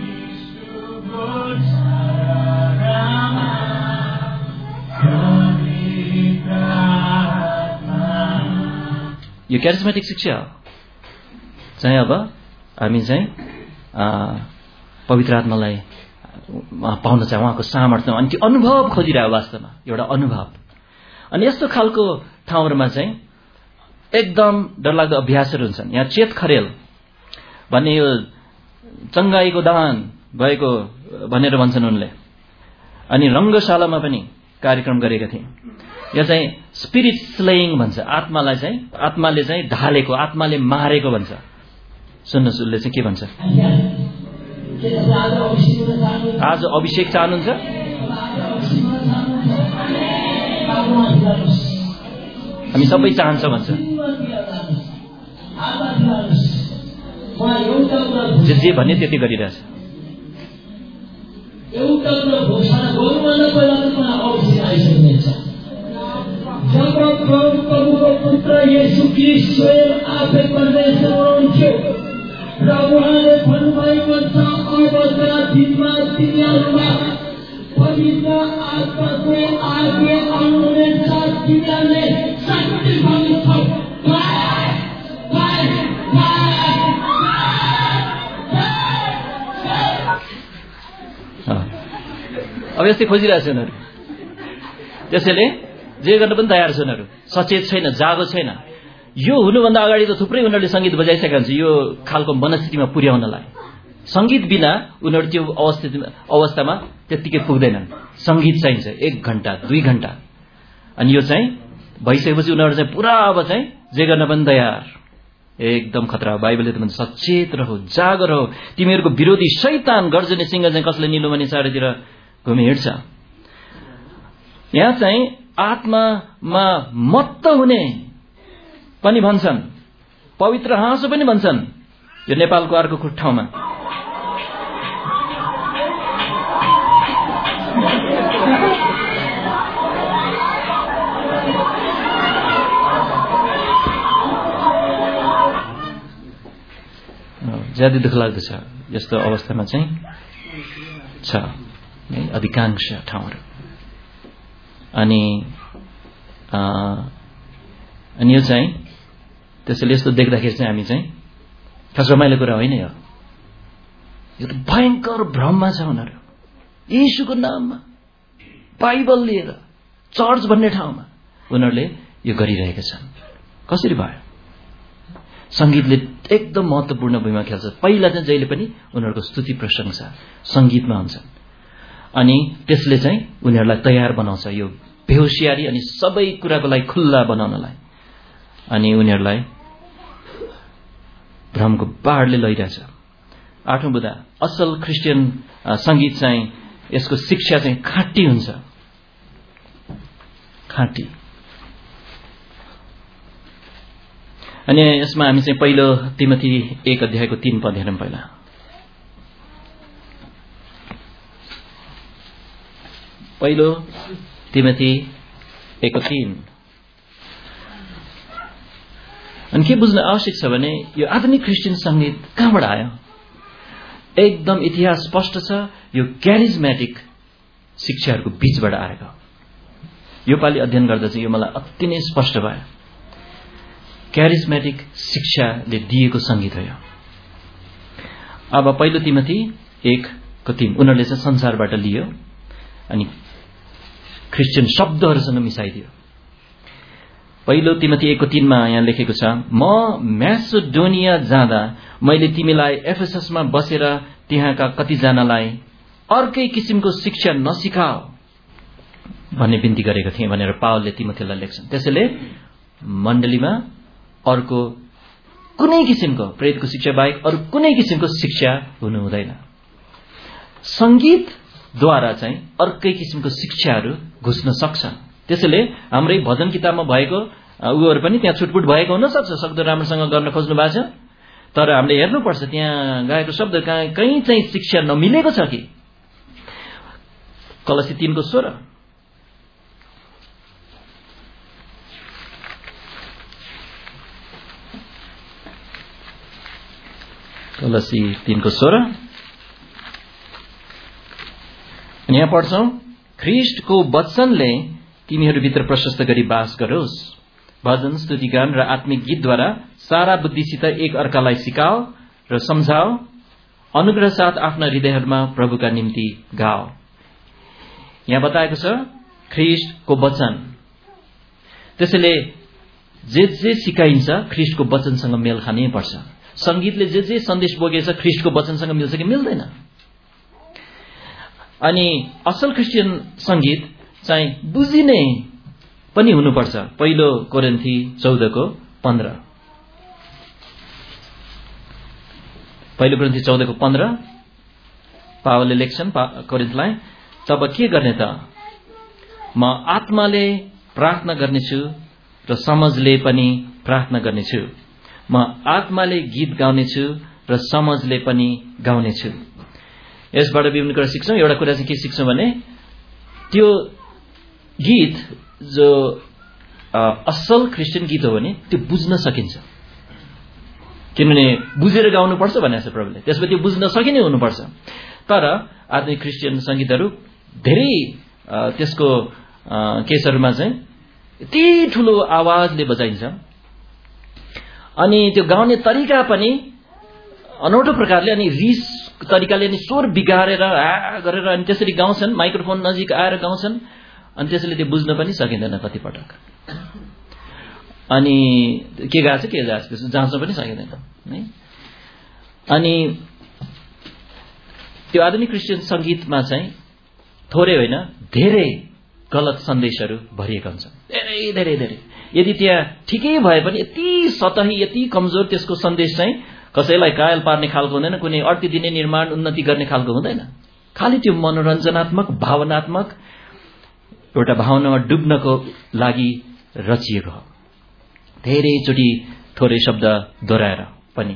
यो क्यारिस्मेटिक शिक्षा हो चाहिँ अब हामी चाहिँ पवित्र आत्मालाई पाउन चाहिँ उहाँको सामर्थ्य अनि त्यो अनुभव खोजिरहेको वास्तवमा एउटा अनुभव अनि यस्तो खालको ठाउँहरूमा चाहिँ एकदम डरलाग्दो अभ्यासहरू हुन्छन् यहाँ चेत खरेल भन्ने यो चङ्गाईको दान भएको भनेर भन्छन् उनले अनि रङ्गशालामा पनि कार्यक्रम गरेका थिए यो चाहिँ स्पिरिट स्लेइङ भन्छ आत्मालाई चाहिँ आत्माले चाहिँ ढालेको आत्माले मारेको भन्छ सुन्नुहोस् उसले चाहिँ के भन्छ आज अभिषेक चाहनुहुन्छ हामी सबै चाहन्छ भन्छ जे जे भन्ने त्यति गरिरहेछ एउटा कुरा घोषणा गर्नुभन्दा पहिला पनि अवश्य आइसक्नेछ जब प्रभुको पुत्र येशू ख्रीष्ट स्वयं आफै परमेश्वर हुनुहुन्थ्यो र उहाँले भन्नुभएको छ अबका दिनमा तिनीहरूमा पवित्र आत्माको आज्ञा आउनुहुनेछ तिनीहरूले शक्ति पाउनेछौ अब यस्तै खोजिरहेछ उनीहरू त्यसैले जे गर्न पनि तयार छ उनीहरू सचेत छैन जागो छैन यो हुनुभन्दा अगाडि त थुप्रै उनीहरूले सङ्गीत बजाइसकेका हुन्छ यो खालको मनस्थितिमा पुर्याउनलाई सङ्गीत बिना उनीहरू त्यो अवस्थितिमा अवस्थामा त्यत्तिकै पुग्दैनन् सङ्गीत चाहिन्छ एक घन्टा दुई घन्टा अनि यो चाहिँ भइसकेपछि उनीहरू चाहिँ पुरा अब चाहिँ जे गर्न पनि तयार एकदम खतरा बाइबलले त भन्छ सचेत रहो जागो रहो तिमीहरूको विरोधी शैतान गर्जने सिंह चाहिँ कसले निलो भने चारैतिर घुमी हिँड्छ यहाँ चाहिँ आत्मामा मत्त हुने पनि भन्छन् पवित्र हाँसो पनि भन्छन् यो नेपालको अर्को ठाउँमा ज्यादै दुःख लाग्दछ यस्तो अवस्थामा चाहिँ छ अधिकांश ठाउँहरू अनि अनि यो चाहिँ त्यसैले यस्तो देख्दाखेरि चाहिँ हामी चाहिँ खास रमाइलो कुरा होइन यो यो त भयङ्कर भ्रममा छ उनीहरू येशूको नाममा बाइबल लिएर चर्च भन्ने ठाउँमा उनीहरूले यो गरिरहेका छन् कसरी भयो संगीतले एकदम महत्त्वपूर्ण भूमिका खेल्छ पहिला चाहिँ जहिले पनि उनीहरूको स्तुति प्रशंसा संगीतमा हुन्छ अनि त्यसले चाहिँ उनीहरूलाई तयार बनाउँछ यो बेहोसियारी अनि सबै कुराको लागि खुल्ला बनाउनलाई अनि उनीहरूलाई भ्रमको बाढले लैरहेछ आठौं बुँदा असल क्रिस्चियन संगीत चाहिँ यसको शिक्षा चाहिँ खाँटी हुन्छ खाँटी अनि यसमा हामी चाहिँ पहिलो तिमोथी एक अध्यायको तीन पद हेरौँ पहिला पहिलो तिमोथी एक तीन अनि के बुझ्न आवश्यक छ भने यो आधुनिक क्रिस्चियन संगीत कहाँबाट आयो एकदम इतिहास स्पष्ट छ यो क्यारिज्मेटिक शिक्षाहरूको बीचबाट आएको यो पालि अध्ययन गर्दा चाहिँ यो मलाई अति नै स्पष्ट भयो क्यारिज्मेटिक शिक्षाले दिएको संगीत हो यो अब पहिलो तिमोथी एक को तीन उनीहरूले चाहिँ संसारबाट लियो अनि क्रिस्चियन शब्दहरूसँग मिसाइदियो पहिलो तिमोथी एक को तीनमा यहाँ लेखेको छ म म्यासेडोनिया जाँदा मैले तिमीलाई एफेससमा बसेर त्यहाँका कतिजनालाई अर्कै किसिमको शिक्षा नसिकाओ भन्ने बिन्ती गरेको थिएँ भनेर पावलले तिमोथीलाई लेख्छन् त्यसैले मण्डलीमा अर्को कुनै किसिमको प्रेरितको शिक्षा बाहेक अरू कुनै किसिमको शिक्षा हुनु हुँदैन संगीतद्वारा चाहिँ अर्कै किसिमको शिक्षाहरू घुस्न सक्छ त्यसैले हाम्रै भजन किताबमा भएको उयोहरू पनि त्यहाँ छुटपुट भएको हुनसक्छ, शब्द राम्रोसँग गर्न खोज्नु भएको छ, तर हामीले हेर्नुपर्छ त्यहाँ गाएको शब्द कहाँ कहीँ चाहिँ शिक्षा नमिलेको छ कि। कलसी तीनको सोह्र कलसी तीनको सोह्र यहाँ पढ्छौं, ख्रीष्टको वचनले तिमीहरूभित्र प्रशस्त गरी बास गरोस्। भजन, स्तुतिगान र आत्मिक गीतद्वारा सारा बुद्धिसित एक अर्कालाई सिकाओ र सम्झाओ, अनुग्रह साथ आफ्ना हृदयहरूमा प्रभुका निम्ति गाओ। यहाँ बताएको छ ख्रीष्टको वचन, त्यसैले जे जे सिकाइन्छ ख्रीष्टको वचनसँग मेल खानै पर्छ। संगीतले जे जे सन्देश बोकेछ ख्रीष्टको वचनसँग मिल्छ कि मिल्दैन? अनि असल क्रिस्चियन संगीत चाहिँ बुझिने पनि हुनुपर्छ। पहिलो कोरिन्थी चौधको पन्ध्र पहिलो कोरिन्थी चौधको पन्ध्र पावलले लेख्छन् कोरिन्थलाई, तब के गर्ने त? म आत्माले प्रार्थना गर्नेछु र समझले पनि प्रार्थना गर्नेछु। म आत्माले गीत गाउनेछु र समझले पनि गाउनेछु। यसबाट विभिन्न कुरा सिक्छौं। एउटा कुरा चाहिँ के सिक्छौं भने त्यो गीत जो असल क्रिस्चियन गीत हो भने त्यो बुझ्न सकिन्छ, किनभने बुझेर गाउनुपर्छ भनेको छ प्रभुले, त्यसपछि त्यो बुझ्न सकिने हुनुपर्छ। तर आधुनिक क्रिस्चियन संगीतहरू धेरै त्यसको केसहरूमा चाहिँ यति ठूलो आवाजले बजाइन्छ अनि त्यो गाउने तरिका पनि अनौठो प्रकारले अनि रिस तरिकाले अनि स्वर बिगारेर आ गरेर अनि त्यसरी गाउँछन्, माइक्रोफोन नजिक आएर गाउँछन् अनि त्यसैले त्यो बुझ्न पनि सकिँदैन कति पटक। अनि के गाछ के गाछ त्यसो जाँच्न पनि सकिँदैन है। अनि त्यो आधुनिक क्रिस्चियन संगीतमा चाहिँ थोरै होइन धेरै गलत सन्देशहरू भरिएका हुन्छन्, धेरै धेरै धेरै। यदि त्यहाँ ठिकै भए पनि यति सतही यति कमजोर त्यसको सन्देश चाहिँ कसैलाई कायल पार्ने खालको हुँदैन, कुनै अर्थी दिने निर्माण उन्नति गर्ने खालको हुँदैन। खालि त्यो मनोरञ्जनात्मक भावनात्मक एउटा भावनामा डुब्नको लागि रचिएको हो, धेरैचोटि थोरै शब्द दोहोऱ्याएर पनि।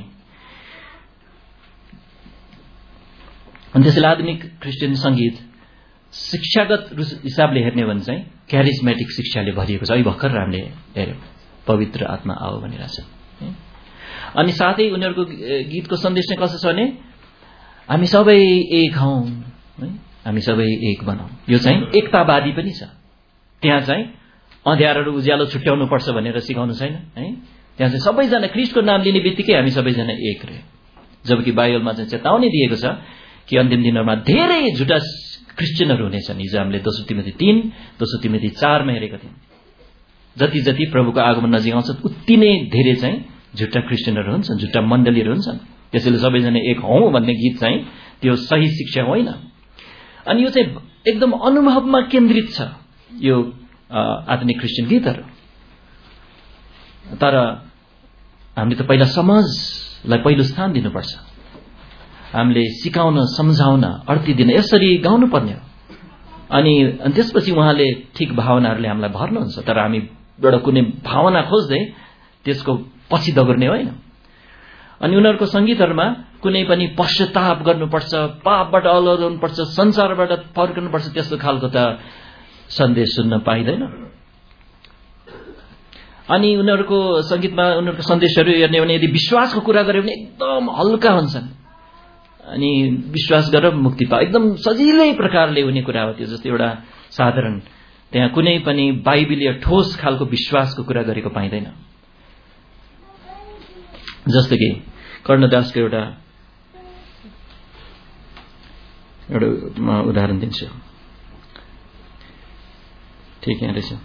अनि त्यसैले आधुनिक क्रिस्चियन संगीत शिक्षागत हिसाबले हेर्ने भने चाहिँ क्यारिस्मेटिक शिक्षाले भरिएको छ। अहिले भर्खर हामीले हेर्यौं पवित्र आत्मा आओ भनिरहेछ। अनि साथै उनीहरूको गीतको सन्देश चाहिँ कस्तो छ भने हामी सबै एक हौं है, हामी सबै एक बनौं। यो चाहिँ एकतावादी पनि छ। त्यहाँ चाहिँ अँध्यारो र उज्यालो छुट्याउनु पर्छ भनेर सिकाउनु छैन है। त्यहाँ चाहिँ सबैजना ख्रीष्टको नाम लिने बित्तिकै हामी सबैजना एक रहे। जबकि बाइबलमा चाहिँ चेतावनी दिएको छ कि अन्तिम दिनहरूमा धेरै झुटा क्रिस्चियनहरू हुनेछन्। हिजो हामीले दोस्रो तिमोथी तीन दोस्रो तिमोथी चारमा हेरेका थियौं। जति जति प्रभुको आगमन नजिक आउँछ उति नै धेरै चाहिँ झुटा क्रिस्चियनहरू हुन्छन्, झुटा मण्डलीहरू हुन्छन्। त्यसैले सबैजना एक हौं भन्ने गीत चाहिँ त्यो सही शिक्षा होइन। अनि यो चाहिँ एकदम अनुभवमा केन्द्रित छ यो आधुनिक क्रिस्चियन गीतहरू। तर हामीले त पहिला समाजलाई पहिलो स्थान दिनुपर्छ। हामीले सिकाउन सम्झाउन अर्थी दिन यसरी गाउनु पर्ने हो। अनि त्यसपछि उहाँले ठिक भावनाहरूले हामीलाई भर्नुहुन्छ। तर हामी एउटा कुनै भावना खोज्दै त्यसको पछि दगुर्ने होइन। अनि उनीहरूको संगीतहरूमा कुनै पनि पश्चाताप गर्नुपर्छ, पापबाट अलग हुनुपर्छ, संसारबाट फर्कनुपर्छ, त्यस्तो खालको त सन्देश सुन्न पाइँदैन। अनि उनीहरूको संगीतमा उनीहरूको सन्देशहरू हेर्ने भने यदि विश्वासको कुरा गर्यो भने एकदम हल्का हुन्छन्। अनि विश्वास गरेर मुक्ति पाओ एकदम सजिलै प्रकारले हुने कुरा हो त्यो। जस्तै एउटा साधारण त्यहाँ कुनै पनि बाइबलीय ठोस खालको विश्वासको कुरा गरेको पाइँदैन। जस्तो कि कर्णदासको एउटा एउटा उदाहरण दिन्छु। ठिक यहाँ रहेछ,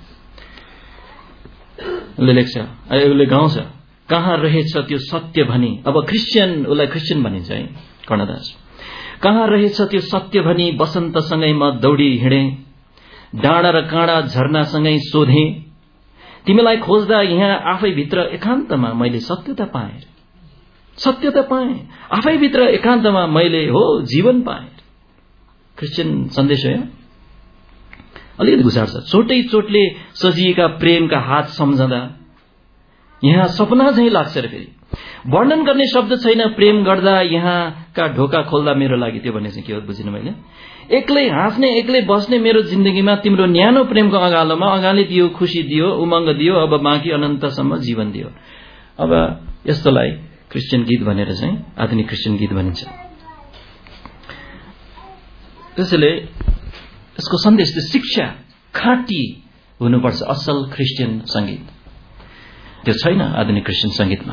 उसले लेख्छ, उसले गाउँछ, कहाँ रहेछ त्यो सत्य भनी। अब क्रिस्चियन उसलाई क्रिस्चियन भनिन्छ है कर्णदास। कहाँ रहेछ त्यो सत्य भनी बसन्तसँगै म दौडी हिँडे, डाँडा र काँडा झरनासँगै सोधे, तिमीलाई खोज्दा यहाँ आफैभित्र एकान्तमा मैले सत्यता पाएँ, सत्यता पाएँ आफैभित्र एकान्तमा मैले हो जीवन पाएँ। क्रिस्चियन सन्देश हो। अलिकति घुसाड छ। चोटै चोटले सजिएका प्रेमका हात सम्झँदा यहाँ सपना चाहिँ लाग्छ र फेरि वर्णन गर्ने शब्द छैन। प्रेम गर्दा यहाँका ढोका खोल्दा मेरो लागि त्यो भने चाहिँ के हो बुझिनु मैले? एक्लै हाँस्ने एक्लै बस्ने मेरो जिन्दगीमा तिम्रो न्यानो प्रेमको अँगालोमा अँगाली दियो, खुसी दियो, उमङ्ग दियो, अब बाँकी अनन्तसम्म जीवन दियो। अब यस्तोलाई क्रिस्चियन गीत भनेर चाहिँ आधुनिक क्रिस्चियन गीत भनिन्छ। त्यसैले यसको सन्देश, त्यो शिक्षा खाँटी हुनुपर्छ असल क्रिस्चियन संगीत। त्यो छैन आधुनिक क्रिस्चियन संगीतमा।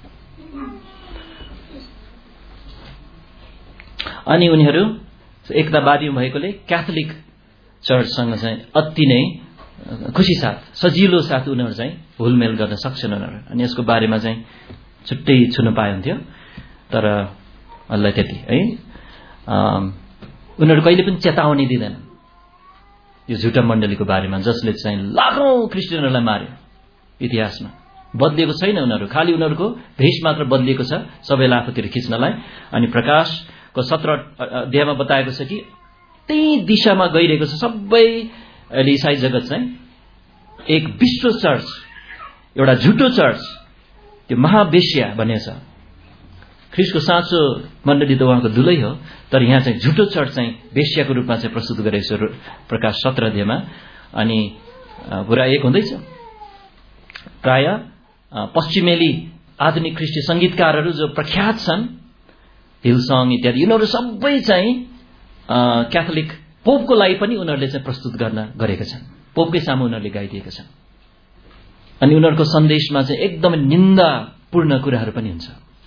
अनि उनीहरू एकतावादी भएकोले क्याथोलिक चर्चसँग चाहिँ अति नै खुसी साथ, सजिलो साथ उनीहरू चाहिँ हुलमेल गर्न सक्छन् उनीहरू। अनि यसको बारेमा चाहिँ छुट्टै छुन पाए हुन्थ्यो, तर अल्लाह त्यति है उनीहरू कहिले पनि चेतावनी दिँदैन यो झुटा मण्डलीको बारेमा, जसले चाहिँ लाखौं क्रिस्चियनहरूलाई मार्यो। इतिहासमा बदलिएको छैन उनीहरू, खालि उनीहरूको भेष मात्र बदलिएको छ सबैलाई आफूतिर खिच्नलाई। अनि प्रकाशको सत्र अध्यायमा बताएको छ कि त्यही दिशामा गइरहेको छ सबै अहिले इसाई जगत चाहिँ। एक विश्व चर्च, एउटा झुटो चर्च, त्यो महावेश्या बनेछ। ख्रिस्टको साँचो मण्डली त उहाँको दुलै हो, तर यहाँ चाहिँ झुटो चर्च चाहिँ वेश्याको रूपमा चाहिँ प्रस्तुत गरेको छ प्रकाश सत्र अध्यायमा। अनि पुरा एक हुँदैछ। प्राय पश्चिमेली आधुनिक ख्रिस्टी संगीतकारहरू जो प्रख्यात छन्, हिलसङ इत्यादि, यिनीहरू सबै चाहिँ क्याथोलिक पोपको लागि पनि उनीहरूले चाहिँ प्रस्तुत गर्न गरेका छन्। पोपकै सामु उनीहरूले गाइदिएका छन्। अनि उनीहरूको सन्देशमा चाहिँ एकदमै निन्दापूर्ण कुराहरू पनि हुन्छ।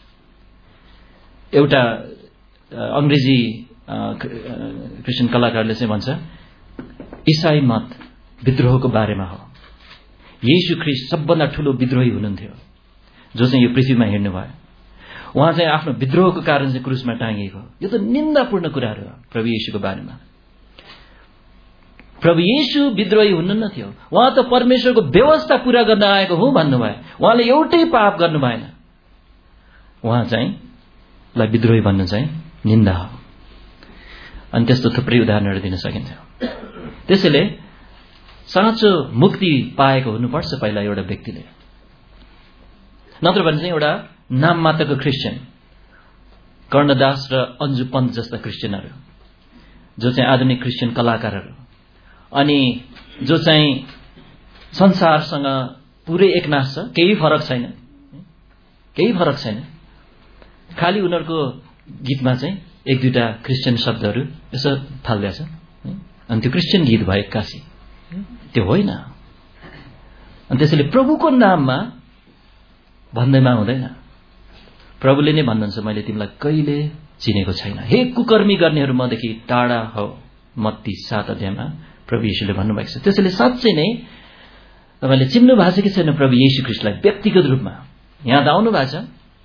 एउटा अंग्रेजी क्रिस्चियन कलाकारले चाहिँ भन्छ ईसाई मत विद्रोहको बारेमा हो। येशू ख्रिस्ट सबभन्दा ठूलो विद्रोही हुनुहुन्थ्यो जो चाहिँ यो पृथ्वीमा हिँड्नु भयो। उहाँ चाहिँ आफ्नो विद्रोहको कारण चाहिँ क्रुसमा टाँगिएको। यो त निन्दापूर्ण कुराहरू हो प्रभु येशूको बारेमा। प्रभु येशू विद्रोही हुनुहुन्न थियो, उहाँ त परमेश्वरको व्यवस्था पूरा गर्न आएको हुँ भन्नुभयो। उहाँले एउटै पाप गर्नु भएन। उहाँ चाहिँ लाई विद्रोही भन्नु चाहिँ निन्दा हो। अनि त्यस्तो थुप्रै उदाहरणहरू दिन सकिन्छ। त्यसैले साँचो मुक्ति पाएको हुनुपर्छ पहिला एउटा व्यक्तिले, नत्र भने चाहिँ एउटा नाम मात्रको क्रिस्चियन, कर्णदास र अन्जु पन्त जस्ता क्रिस्चियनहरू जो चाहिँ आधुनिक क्रिस्चियन कलाकारहरू, अनि जो चाहिँ संसारसँग पुरै एकनाश छ, केही फरक छैन, केही फरक छैन। खालि उनीहरूको गीतमा चाहिँ एक दुईटा क्रिस्चियन शब्दहरू यसो थाल्दैछ, अनि त्यो क्रिस्चियन गीत भयो एक्कासी। त्यो होइन। अनि त्यसैले प्रभुको नाममा भन्दैमा हुँदैन। प्रभुले नै भन्नुहुन्छ मैले तिमीलाई कहिले चिनेको छैन, हे कुकर्मी गर्नेहरू मदेखि टाढा हो। मत्ती सात अध्यायमा प्रभु येशूले भन्नुभएको छ। त्यसैले साँच्चै नै तपाईँले चिन्नु भएको छ कि छैन प्रभु येशू ख्रिस्टलाई व्यक्तिगत रूपमा? यहाँ त आउनु भएको छ,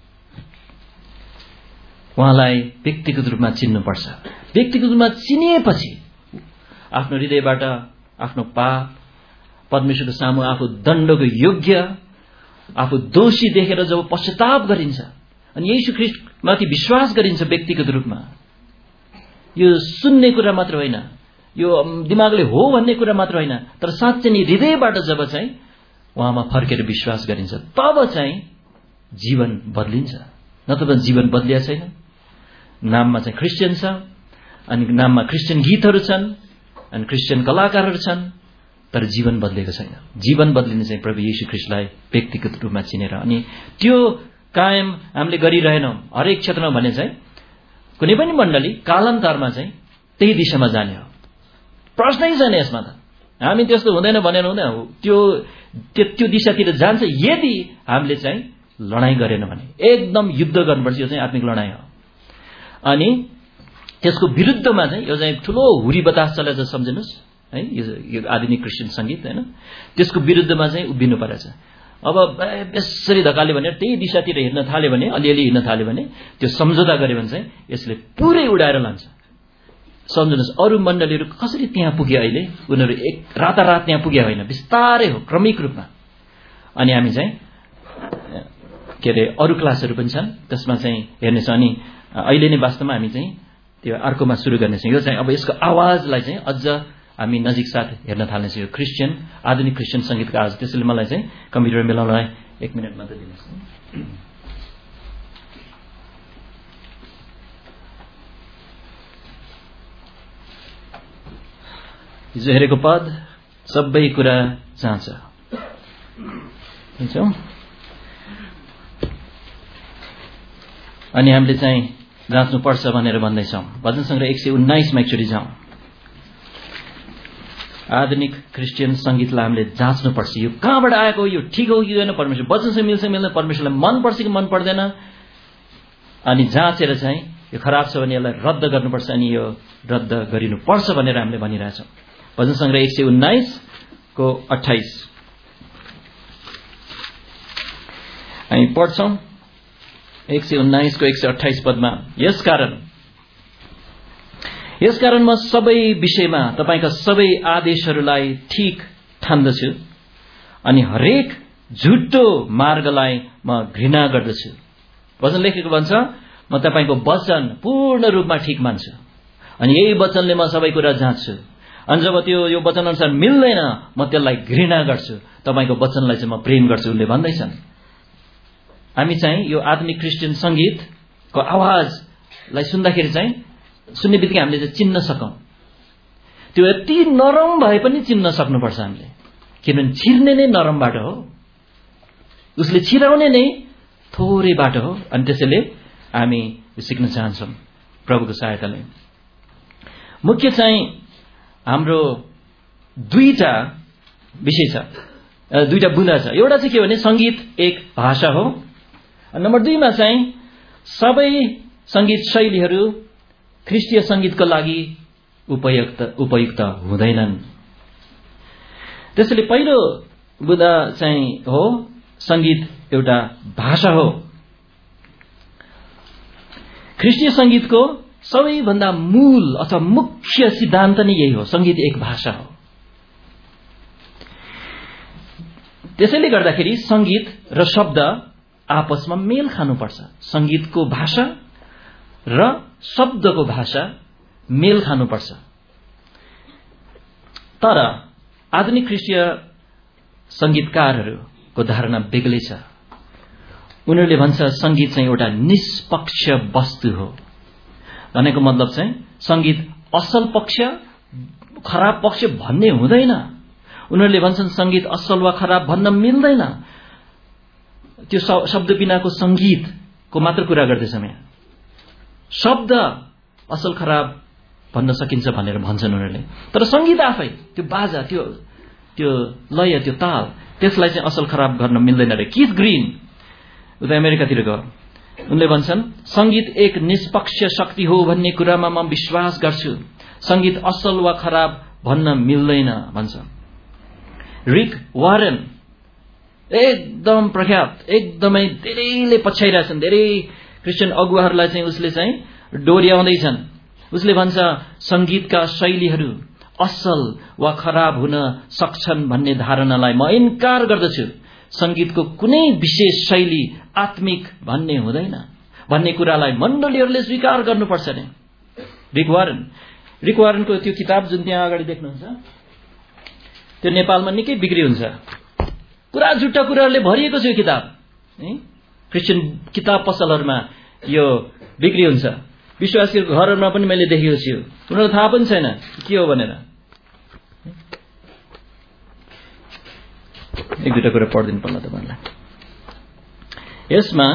उहाँलाई व्यक्तिगत रूपमा चिन्नुपर्छ। व्यक्तिगत रूपमा चिनिएपछि आफ्नो हृदयबाट आफ्नो पाप परमेश्वरको सामु आफू दण्डको योग्य, आफू दोषी देखेर जब पश्चाताप गरिन्छ अनि येशू ख्रिस्टमाथि विश्वास गरिन्छ व्यक्तिगत रूपमा, यो सुन्ने कुरा मात्र होइन, यो दिमागले हो भन्ने कुरा मात्र होइन, तर साँच्चै नै हृदयबाट जब चाहिँ उहाँमा फर्केर विश्वास गरिन्छ तब चाहिँ जीवन बदलिन्छ। नत्र त जीवन बदलिया छैन। नाममा चाहिँ क्रिस्चियन छ, अनि नाममा क्रिस्चियन गीतहरू छन्, अनि क्रिस्चियन कलाकारहरू छन्, तर जीवन बदलेको छैन। जीवन बदलिने चाहिँ प्रभु येशू ख्रिस्टलाई व्यक्तिगत रूपमा चिनेर, अनि त्यो कायम हामीले गरिरहेनौँ हरेक क्षेत्रमा भने चाहिँ कुनै पनि मण्डली कालान्तरमा चाहिँ त्यही दिशामा जाने हो। प्रश्नै छैन यसमा त। हामी त्यस्तो हुँदैन भनेर हुँदैन, त्यो त्यो दिशातिर जान्छ यदि हामीले चाहिँ लडाईँ गरेन भने। एकदम युद्ध गर्नुपर्छ, यो चाहिँ आत्मिक लडाईँ हो। अनि त्यसको विरुद्धमा चाहिँ यो चाहिँ ठुलो हुरी बतास चले जस्तो सम्झिनुहोस् है, यो आधुनिक क्रिस्चियन संगीत होइन, त्यसको विरुद्धमा चाहिँ उभिनु परेछ। अब यसरी धकाल्यो भने, त्यही दिशातिर हिँड्न थाल्यो भने, अलिअलि हिँड्न थाल्यो भने, त्यो सम्झौता गर्यो भने चाहिँ यसले पुरै उडाएर लान्छ। सम्झनुहोस् अरू मण्डलीहरू कसरी त्यहाँ पुगे, अहिले उनीहरू एक रातारात त्यहाँ पुगे होइन, बिस्तारै हो, क्रमिक रूपमा। अनि हामी चाहिँ के अरे अरू क्लासहरू पनि छन् त्यसमा चाहिँ हेर्नेछ। अनि अहिले नै वास्तवमा हामी चाहिँ त्यो अर्कोमा सुरु गर्नेछौँ। यो चाहिँ अब यसको आवाजलाई चाहिँ अझ हामी नजिक साथ हेर्न थाल्नेछौँ। यो क्रिस्चियन आधुनिक क्रिस्चियन सङ्गीतको आवाज, त्यसैले मलाई चाहिँ कम्प्युटर मिलाउनलाई एक मिनट मात्र दिनुहोस्। हिजो हेरेको पद सबै कुरा जाँच हुन्छ। अनि हामीले चाहिँ जाँच्नुपर्छ भनेर भन्दैछौँ। भजन सङ्ग्रह एक सय उन्नाइसमा एकचोटि जाउँ। आधुनिक क्रिस्चियन सङ्गीतलाई हामीले जाँच्नुपर्छ, यो कहाँबाट आएको, यो ठिक हो कि होइन, परमेश्वर वचनसँग मिल्छ मिल्दैन, परमेश्वरलाई मन पर्छ कि मन पर्दैन, अनि जाँचेर चाहिँ यो खराब छ भने यसलाई रद्द गर्नुपर्छ, अनि यो रद्द गरिनुपर्छ भनेर हामीले भनिरहेछौँ। भजन सङ्ग्रह एक सय उन्नाइसको अठाइस हामी पढ्छौँ। एक सय उन्नाइसको एक सय अठाइस पदमा, यसकारण यसकारण म सबै विषयमा तपाईँका सबै आदेशहरूलाई ठिक ठान्दछु अनि हरेक झुटो मार्गलाई म घृणा गर्दछु। वचन लेखेको भन्छ, म तपाईँको वचन पूर्ण रूपमा ठिक मान्छु अनि यही वचनले म सबै कुरा जाँच्छु, अनि जब त्यो यो वचन अनुसार मिल्दैन म त्यसलाई घृणा गर्छु, तपाईँको वचनलाई चाहिँ म प्रेम गर्छु उनले भन्दैछन्। हामी चाहिँ यो आधुनिक क्रिस्चियन सङ्गीतको आवाजलाई सुन्दाखेरि चाहिँ सुन्ने बित्तिकै हामीले चाहिँ चिन्न सकौँ। त्यो यति नरम भए पनि चिन्न सक्नुपर्छ हामीले, किनभने छिर्ने नै नरम बाटो हो, उसले छिराउने नै थोरै बाटो हो। अनि त्यसैले हामी सिक्न चाहन्छौँ प्रभुको सहायताले। मुख्य चाहिँ हाम्रो दुईटा विषय छ, दुईटा बुँदा छ। एउटा चाहिँ के भने सङ्गीत एक भाषा हो, नम्बर दुईमा चाहिँ सबै सङ्गीत शैलीहरू ख्रिस्टीय सङ्गीतको लागि उपयुक्त उपयुक्त हुँदैनन्। त्यसैले पहिलो बुँदा चाहिँ हो सङ्गीत एउटा भाषा हो। ख्रिस्टीय सङ्गीतको सबैभन्दा मूल अथवा मुख्य सिद्धान्त नै यही हो, सङ्गीत एक भाषा हो। त्यसैले गर्दाखेरि सङ्गीत र शब्द आपसमा मेल खानुपर्छ। सङ्गीतको भाषा र शब्दको भाषा मेल खानुपर्छ। तर आधुनिक ख्रिस्टीय सङ्गीतकारहरूको धारणा बेग्लै छ। उनीहरूले भन्छ सङ्गीत चाहिँ एउटा निष्पक्ष वस्तु हो। भनेको मतलब चाहिँ सङ्गीत असल पक्ष खराब पक्ष भन्ने हुँदैन। उनीहरूले भन्छन् सङ्गीत असल वा खराब भन्न मिल्दैन। त्यो शब्द बिनाको सङ्गीतको मात्र कुरा गर्दैछौँ यहाँ। शब्द असल खराब भन्न सकिन्छ भनेर भन्छन् उनीहरूले, तर सङ्गीत आफै त्यो बाजा, त्यो त्यो लय, त्यो ताल, त्यसलाई चाहिँ असल खराब गर्न मिल्दैन रे। किथ ग्रीन उता अमेरिकातिर गयो, उनले भन्छन् सङ्गीत एक निष्पक्ष शक्ति हो भन्ने कुरामा म विश्वास गर्छु, सङ्गीत असल वा खराब भन्न मिल्दैन भन्छ। रिक वारेन एकदम प्रख्यात, एकदमै धेरैले पछ्याइरहेछन्, धेरै क्रिस्चियन अगुवाहरूलाई चाहिँ उसले चाहिँ डोर्याउँदैछन्। उसले भन्छ सङ्गीतका शैलीहरू असल वा खराब हुन सक्छन् भन्ने धारणालाई म इन्कार गर्दछु। सङ्गीतको कुनै विशेष शैली आत्मिक भन्ने हुँदैन भन्ने कुरालाई मण्डलीहरूले स्वीकार गर्नुपर्छ नि। रिक वारेन रिक वारेनको त्यो किताब जुन त्यहाँ अगाडि देख्नुहुन्छ, त्यो नेपालमा निकै बिक्री हुन्छ। पुरा झुट्टा कुराहरूले भरिएको छ यो किताब। क्रिस्चियन किताब पसलहरूमा यो बिक्री हुन्छ। विश्वासीहरूको घरहरूमा पनि मैले देखेको छु। उनीहरूलाई थाहा पनि छैन के हो भनेर। एक दुईवटा कुरा पढिदिनु पर्ला तपाईँलाई। यसमा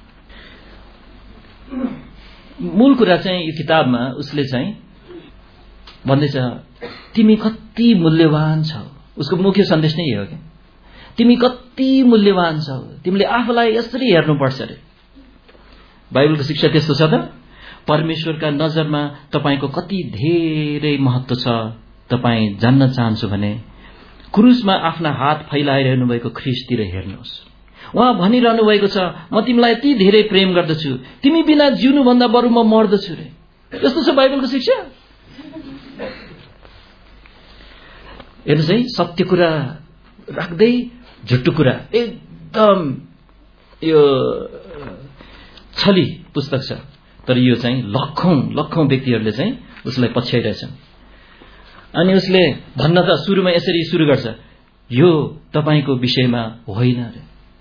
मूल कुरा चाहिँ यो किताबमा उसले चाहिँ भन्दैछ तिमी कति मूल्यवान छौ। उसको मुख्य सन्देश नै हो कि तिमी कति मूल्यवान छौ, तिमीले आफूलाई यसरी हेर्नुपर्छ अरे। बाइबलको शिक्षा त्यस्तो छ त। परमेश्वरका नजरमा तपाईँको कति धेरै महत्त्व छ तपाईँ जान्न चाहन्छु भने क्रुसमा आफ्ना हात फैलाइरहनु भएको ख्रिस्टतिर हेर्नुहोस्। उहाँ भनिरहनु भएको छ म तिमीलाई यति धेरै प्रेम गर्दछु, तिमी बिना जिउनुभन्दा बरु म मर्दछु रे। यस्तो छ बाइबलको शिक्षा। हेर्नुहोस् है, सत्य कुरा राख्दै झुट्टो कुरा, एकदम यो छली पुस्तक छ। तर यो चाहिँ लखौं लखौं व्यक्तिहरूले चाहिँ उसलाई पछ्याइरहेछन्। अनि उसले भन्न त सुरुमा यसरी सुरु गर्छ, यो तपाईँको विषयमा होइन रे,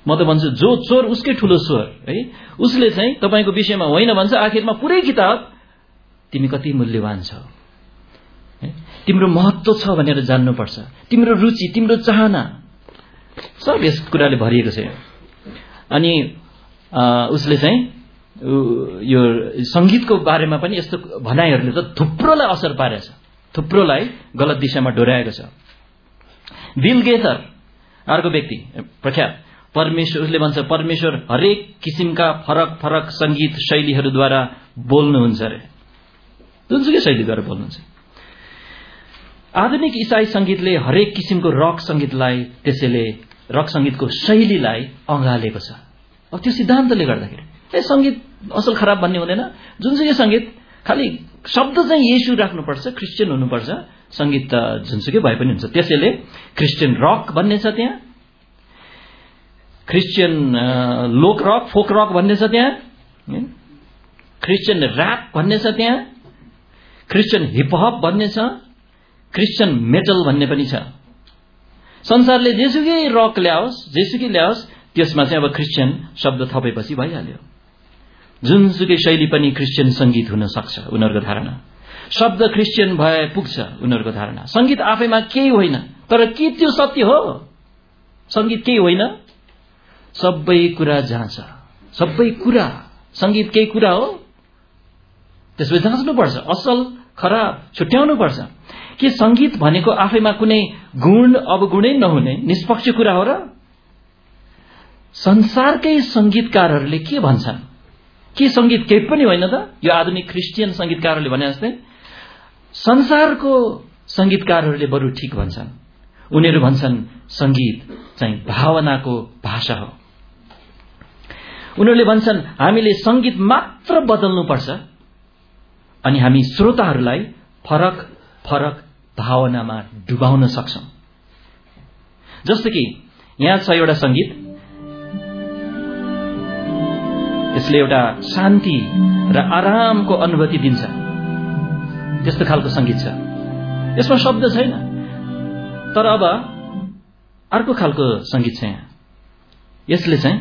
म त भन्छु जो चोर उसकै ठुलो चोर है। उसले चाहिँ तपाईँको विषयमा होइन भन्छ, आखिरमा पुरै किताब तिमी कति मूल्यवान छौ, तिम्रो महत्व छ भनेर जान्नुपर्छ, तिम्रो रुचि, तिम्रो चाहना सब यस कुराले भरिएको छ। अनि उसले चाहिँ यो संगीतको बारेमा पनि यस्तो भनाइहरूले त थुप्रोलाई असर पारेछ, थुप्रोलाई गलत दिशामा डोर्याएको छ। बिल गेथर अर्को व्यक्ति प्रख्यात, परमेश्वर उसले भन्छ परमेश्वर हरेक किसिमका फरक फरक संगीत शैलीहरूद्वारा बोल्नुहुन्छ अरे, जुनसुकै शैलीद्वारा बोल्नुहुन्छ। आधुनिक इसाई संगीतले हरेक किसिमको रक संगीतलाई, त्यसैले रक संगीतको शैलीलाई अँगालेको छ। अब त्यो सिद्धान्तले गर्दाखेरि ए संगीत असल खराब भन्ने हुँदैन, जुनसुकै संगीत खालि शब्द चाहिँ येशू राख्नुपर्छ, क्रिस्चियन हुनुपर्छ, संगीत त जुनसुकै भए पनि हुन्छ। त्यसैले क्रिस्चियन रक भन्ने छ त्यहाँ, क्रिस्चियन लोक रक, फोक रक भन्ने छ त्यहाँ, क्रिस्चियन ऱ्याप भन्ने छ त्यहाँ, क्रिस्चियन हिपहप भन्ने छ, क्रिस्चियन मेटल भन्ने पनि छ। संसारले जेसुकै रक ल्याओस्, जेसुकै ल्याओस्, त्यसमा चाहिँ अब क्रिस्चियन शब्द थपेपछि भइहाल्यो। जुनसुकै शैली पनि क्रिस्चियन संगीत हुन सक्छ उनीहरूको धारणा, शब्द क्रिस्चियन भए पुग्छ उनीहरूको धारणा। संगीत आफैमा केही होइन, तर के त्यो सत्य हो? संगीत केही होइन, सबै कुरा जान्छ, सबै कुरा संगीत केही कुरा हो। त्यसपछि जाँच्नुपर्छ, असल खराब छुट्याउनु पर्छ। के संगीत भनेको आफैमा कुनै गुण अवगुणै नहुने निष्पक्ष कुरा हो र? संसारकै संगीतकारहरूले के भन्छन्? के संगीत केही पनि होइन त? यो आधुनिक क्रिस्चियन संगीतकारहरूले भने जस्तै संसारको संगीतकारहरूले बरु ठीक भन्छन्। उनीहरू भन्छन् संगीत चाहिँ भावनाको भाषा हो। उनीहरूले भन्छन् हामीले संगीत मात्र बदल्नुपर्छ अनि हामी श्रोताहरूलाई फरक फरक भावनामा डुबाउन सक्छौं। जस्तो कि यहाँ छ एउटा संगीत, यसले एउटा शान्ति र आरामको अनुभूति दिन्छ, त्यस्तो खालको संगीत छ। यसमा शब्द छैन, तर अब अर्को खालको संगीत छ यहाँ। यसले चाहिँ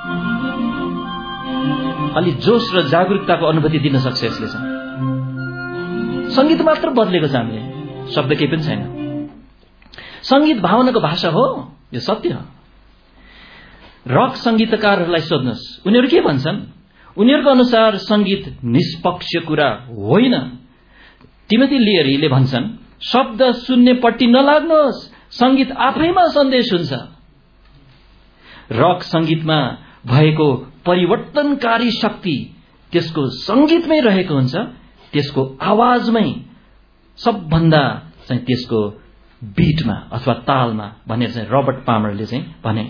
अलि जोश र जागरूकताको अनुभूति दिन सक्छ। यसले चाहिँ संगीत मात्र बदलेको छ, हामीले शब्द केही पनि छैन। संगीत भावनाको भाषा हो, यो सत्य हो। रक संगीतकारहरूलाई सोध्नुहोस्, उनीहरू के भन्छन्? उनीहरूको अनुसार संगीत निष्पक्ष कुरा होइन। टिमोथी लियरीले भन्छन् शब्द सुन्नेपट्टि नलाग्नुहोस्, संगीत आफैमा सन्देश हुन्छ। रक संगीतमा भएको परिवर्तनकारी शक्ति त्यसको संगीतमै रहेको हुन्छ, त्यसको आवाजमै, सबभन्दा चाहिँ त्यसको बीटमा अथवा तालमा भनेर चाहिँ रबर्ट पामरले चाहिँ भने।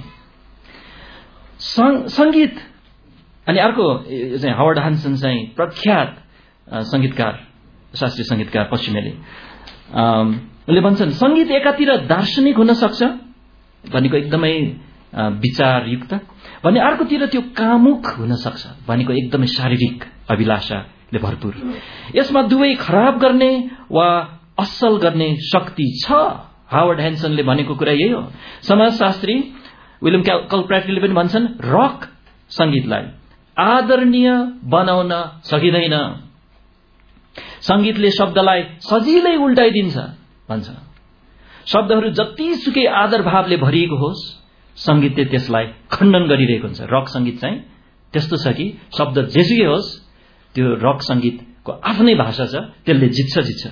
संगीत अनि अर्को चाहिँ हावर्ड हान्सन चाहिँ प्रख्यात संगीतकार, शास्त्रीय संगीतकार पश्चिमेली, उनले भन्छन् संगीत एकातिर दार्शनिक हुन सक्छ भनेको एकदमै विचारयुक्त, भने अर्कोतिर त्यो कामुक हुन सक्छ भनेको एकदमै शारीरिक अभिलाषाले भरपूर। यसमा दुवै खराब गर्ने वा असल गर्ने शक्ति छ। हावर्ड ह्यान्सनले भनेको कुरा यही हो। समाजशास्त्री विलियम कलप्र्याटले पनि भन्छन् रक संगीतलाई आदरणीय बनाउन सकिँदैन, संगीतले शब्दलाई सजिलै उल्टाइदिन्छ भन्छ। शब्दहरू जतिसुकै आदर भावले भरिएको होस्, संगीतले त्यसलाई खण्डन गरिरहेको हुन्छ। रक संगीत चाहिँ त्यस्तो छ कि शब्द जेसुकै होस्, त्यो रक संगीतको आफ्नै भाषा छ, त्यसले जित्छ जित्छ।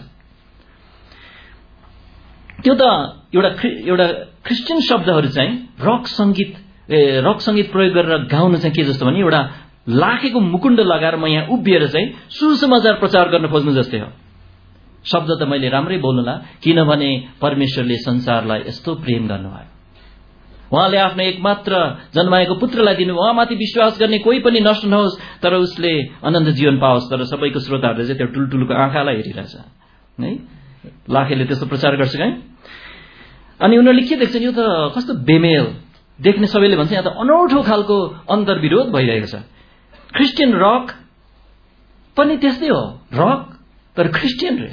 त्यो त एउटा एउटा क्रिस्चियन शब्दहरू चाहिँ रक संगीत रक संगीत प्रयोग गरेर गाउनु चाहिँ के जस्तो भने एउटा लाखेको मुकुण्ड लगाएर म यहाँ उभिएर चाहिँ सुसमाचार प्रचार गर्न खोज्नु जस्तै हो। शब्द त मैले राम्रै बोल्नुला, किनभने परमेश्वरले संसारलाई यस्तो प्रेम गर्नुभयो, उहाँले आफ्नो एकमात्र जन्माएको पुत्रलाई दिनु, उहाँमाथि विश्वास गर्ने कोही पनि नष्ट नहोस् तर उसले अनन्त जीवन पाओस्। तर सबैको श्रोताहरूले चाहिँ त्यो टुलटुलको आँखालाई हेरिरहेछ है, लाखेले त्यस्तो प्रचार गर्छ है। अनि उनीहरूले के देख्छन्, यो त कस्तो बेमेल देख्ने, सबैले भन्छ यहाँ त अनौठो खालको अन्तर्विरोध भइरहेको छ। क्रिस्चियन रक पनि त्यस्तै हो, रक तर क्रिस्चियन रे।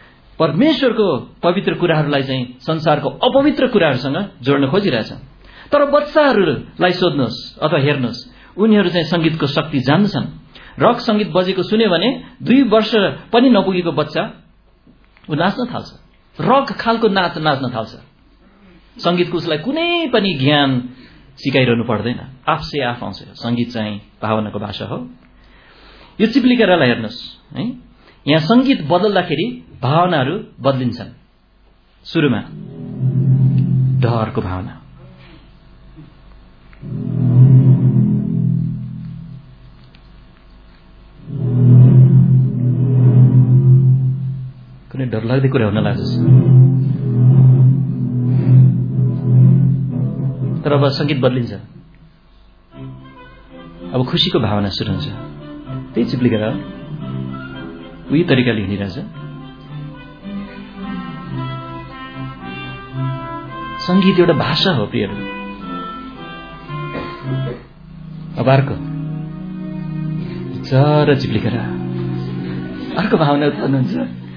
परमेश्वरको पवित्र कुराहरूलाई चाहिँ संसारको अपवित्र कुराहरूसँग जोड्न खोजिरहेछ। तर बच्चाहरूलाई सोध्नुहोस् अथवा हेर्नुहोस्, उनीहरू चाहिँ सङ्गीतको शक्ति जान्दछन्। रक सङ्गीत बजेको सुन्यो भने दुई वर्ष पनि नपुगेको बच्चा ऊ नाच्न थाल्छ, रक खालको नाच नाच्न थाल्छ। सङ्गीतको उसलाई कुनै पनि ज्ञान सिकाइरहनु पर्दैन, आफसे आफ आउँछ। सङ्गीत चाहिँ भावनाको भाषा हो। यो चिप्लिकेरालाई हेर्नुहोस् है, यहाँ सङ्गीत बदल्दाखेरि भावनाहरू बदलिन्छन्। सुरुमा डरको भावना, कुनै डरलाग्दो कुरा हुन लाग्छ, तर अब सङ्गीत बदलिन्छ, अब खुसीको भावना सुरु हुन्छ। त्यही चिप्लिकेर उही तरिकाले हिँडिरहेछ। सङ्गीत एउटा भाषा हो प्रियहरू। अब अर्को चर चिप्लिकेर अर्को भावना उत्पन्न हुन्छ।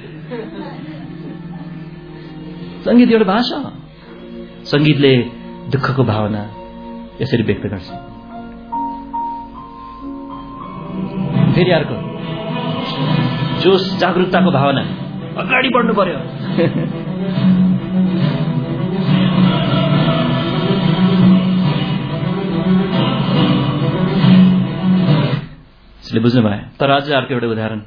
सङ्गीत एउटा भाषा हो। सङ्गीतले दुःखको भावना यसरी व्यक्त गर्छ। फेरि अर्को जोश जागरुकताको भावना, अगाडि बढ्नु पर्यो। यसले बुझ्नु भयो। तर अझ अर्को एउटा उदाहरण,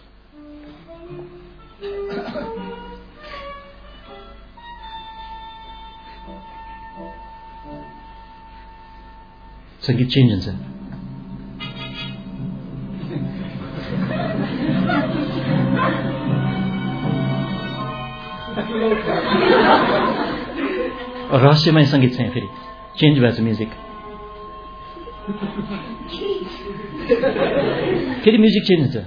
सङ्गीत चेन्ज हुन्छ। रहस्यमय सङ्गीत चाहिँ फेरि चेन्ज भएको छ म्युजिक। फेरि म्युजिक चेन्ज हुन्छ।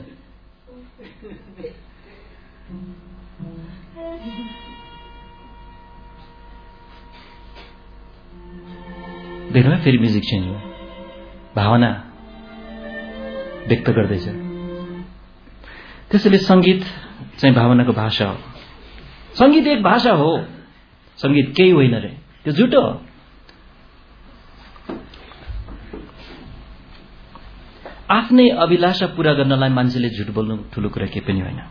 देख्नु भयो, फेरि म्युजिक चेन्ज भयो, भावना व्यक्त गर्दैछ। त्यसैले सङ्गीत चाहिँ भावनाको भाषा हो। सङ्गीत एक भाषा हो, सङ्गीत केही होइन रे, त्यो झुटो हो। आफ्नै अभिलाषा पूरा गर्नलाई मान्छेले झुट बोल्नु ठुलो कुरा केही पनि होइन।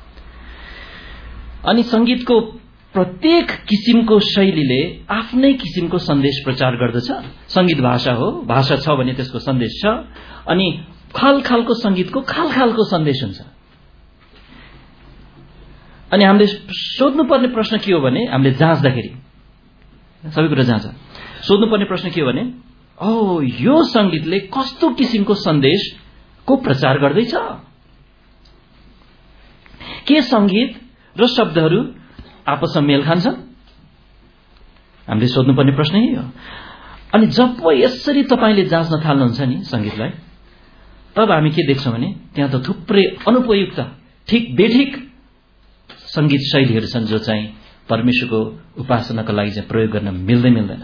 अनि सङ्गीतको प्रत्येक किसिमको शैलीले आफ्नै किसिमको सन्देश प्रचार गर्दछ। सङ्गीत भाषा हो, भाषा छ भने त्यसको सन्देश छ। अनि खाल खालको सङ्गीतको खाल खालको सन्देश हुन्छ। अनि हामीले सोध्नुपर्ने प्रश्न के हो भने, हामीले जाँच्दाखेरि सबै कुरा जाँच सोध्नुपर्ने प्रश्न के हो भने, ओ यो सङ्गीतले कस्तो किसिमको सन्देशको प्रचार गर्दैछ? के सङ्गीत र शब्दहरू आपसमा मेल खान्छन्? हामीले सोध्नुपर्ने प्रश्न यही हो। अनि जब यसरी तपाईँले जाँच्न थाल्नुहुन्छ नि सङ्गीतलाई, तब हामी के देख्छौँ भने त्यहाँ त थुप्रै अनुपयुक्त ठिक बेठिक सङ्गीत शैलीहरू छन् जो चाहिँ परमेश्वरको उपासनाको लागि चाहिँ प्रयोग गर्न मिल्दै मिल्दैन।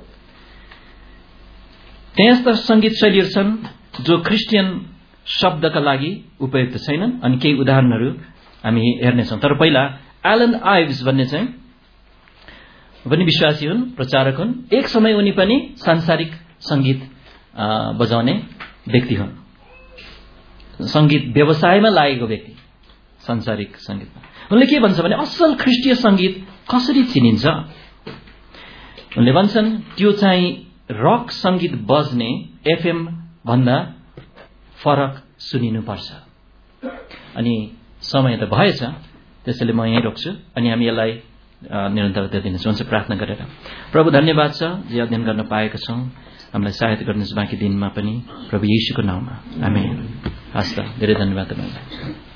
त्यहाँ यस्ता सङ्गीत शैलीहरू छन् जो क्रिस्चियन शब्दका लागि उपयुक्त छैनन्। अनि केही उदाहरणहरू हामी हेर्नेछौँ। तर पहिला एलन आइव्स भन्ने चाहिँ पनि विश्वासी हुन्, प्रचारक हुन्। एक समय उनी पनि सांसारिक सङ्गीत बजाउने व्यक्ति हुन्, सङ्गीत व्यवसायमा लागेको व्यक्ति, सांसारिक सङ्गीतमा। उनले के भन्छ भने असल ख्रिस्टीय सङ्गीत कसरी चिनिन्छ? उनले भन्छन् त्यो चाहिँ रक सङ्गीत बज्ने एफएम भन्दा फरक सुनिनुपर्छ। अनि समय त भएछ, त्यसैले म यहीँ रोक्छु अनि हामी यसलाई निरन्तरता दिनेछौँ। हुन्छ प्रार्थना गरेर। प्रभु धन्यवाद छ जे अध्ययन गर्न पाएका छौँ, हामीलाई सहायता गर्नुहोस् बाँकी दिनमा पनि प्रभु येशूको नाममा। आमेन। हस् त, धेरै धन्यवाद तपाईँलाई।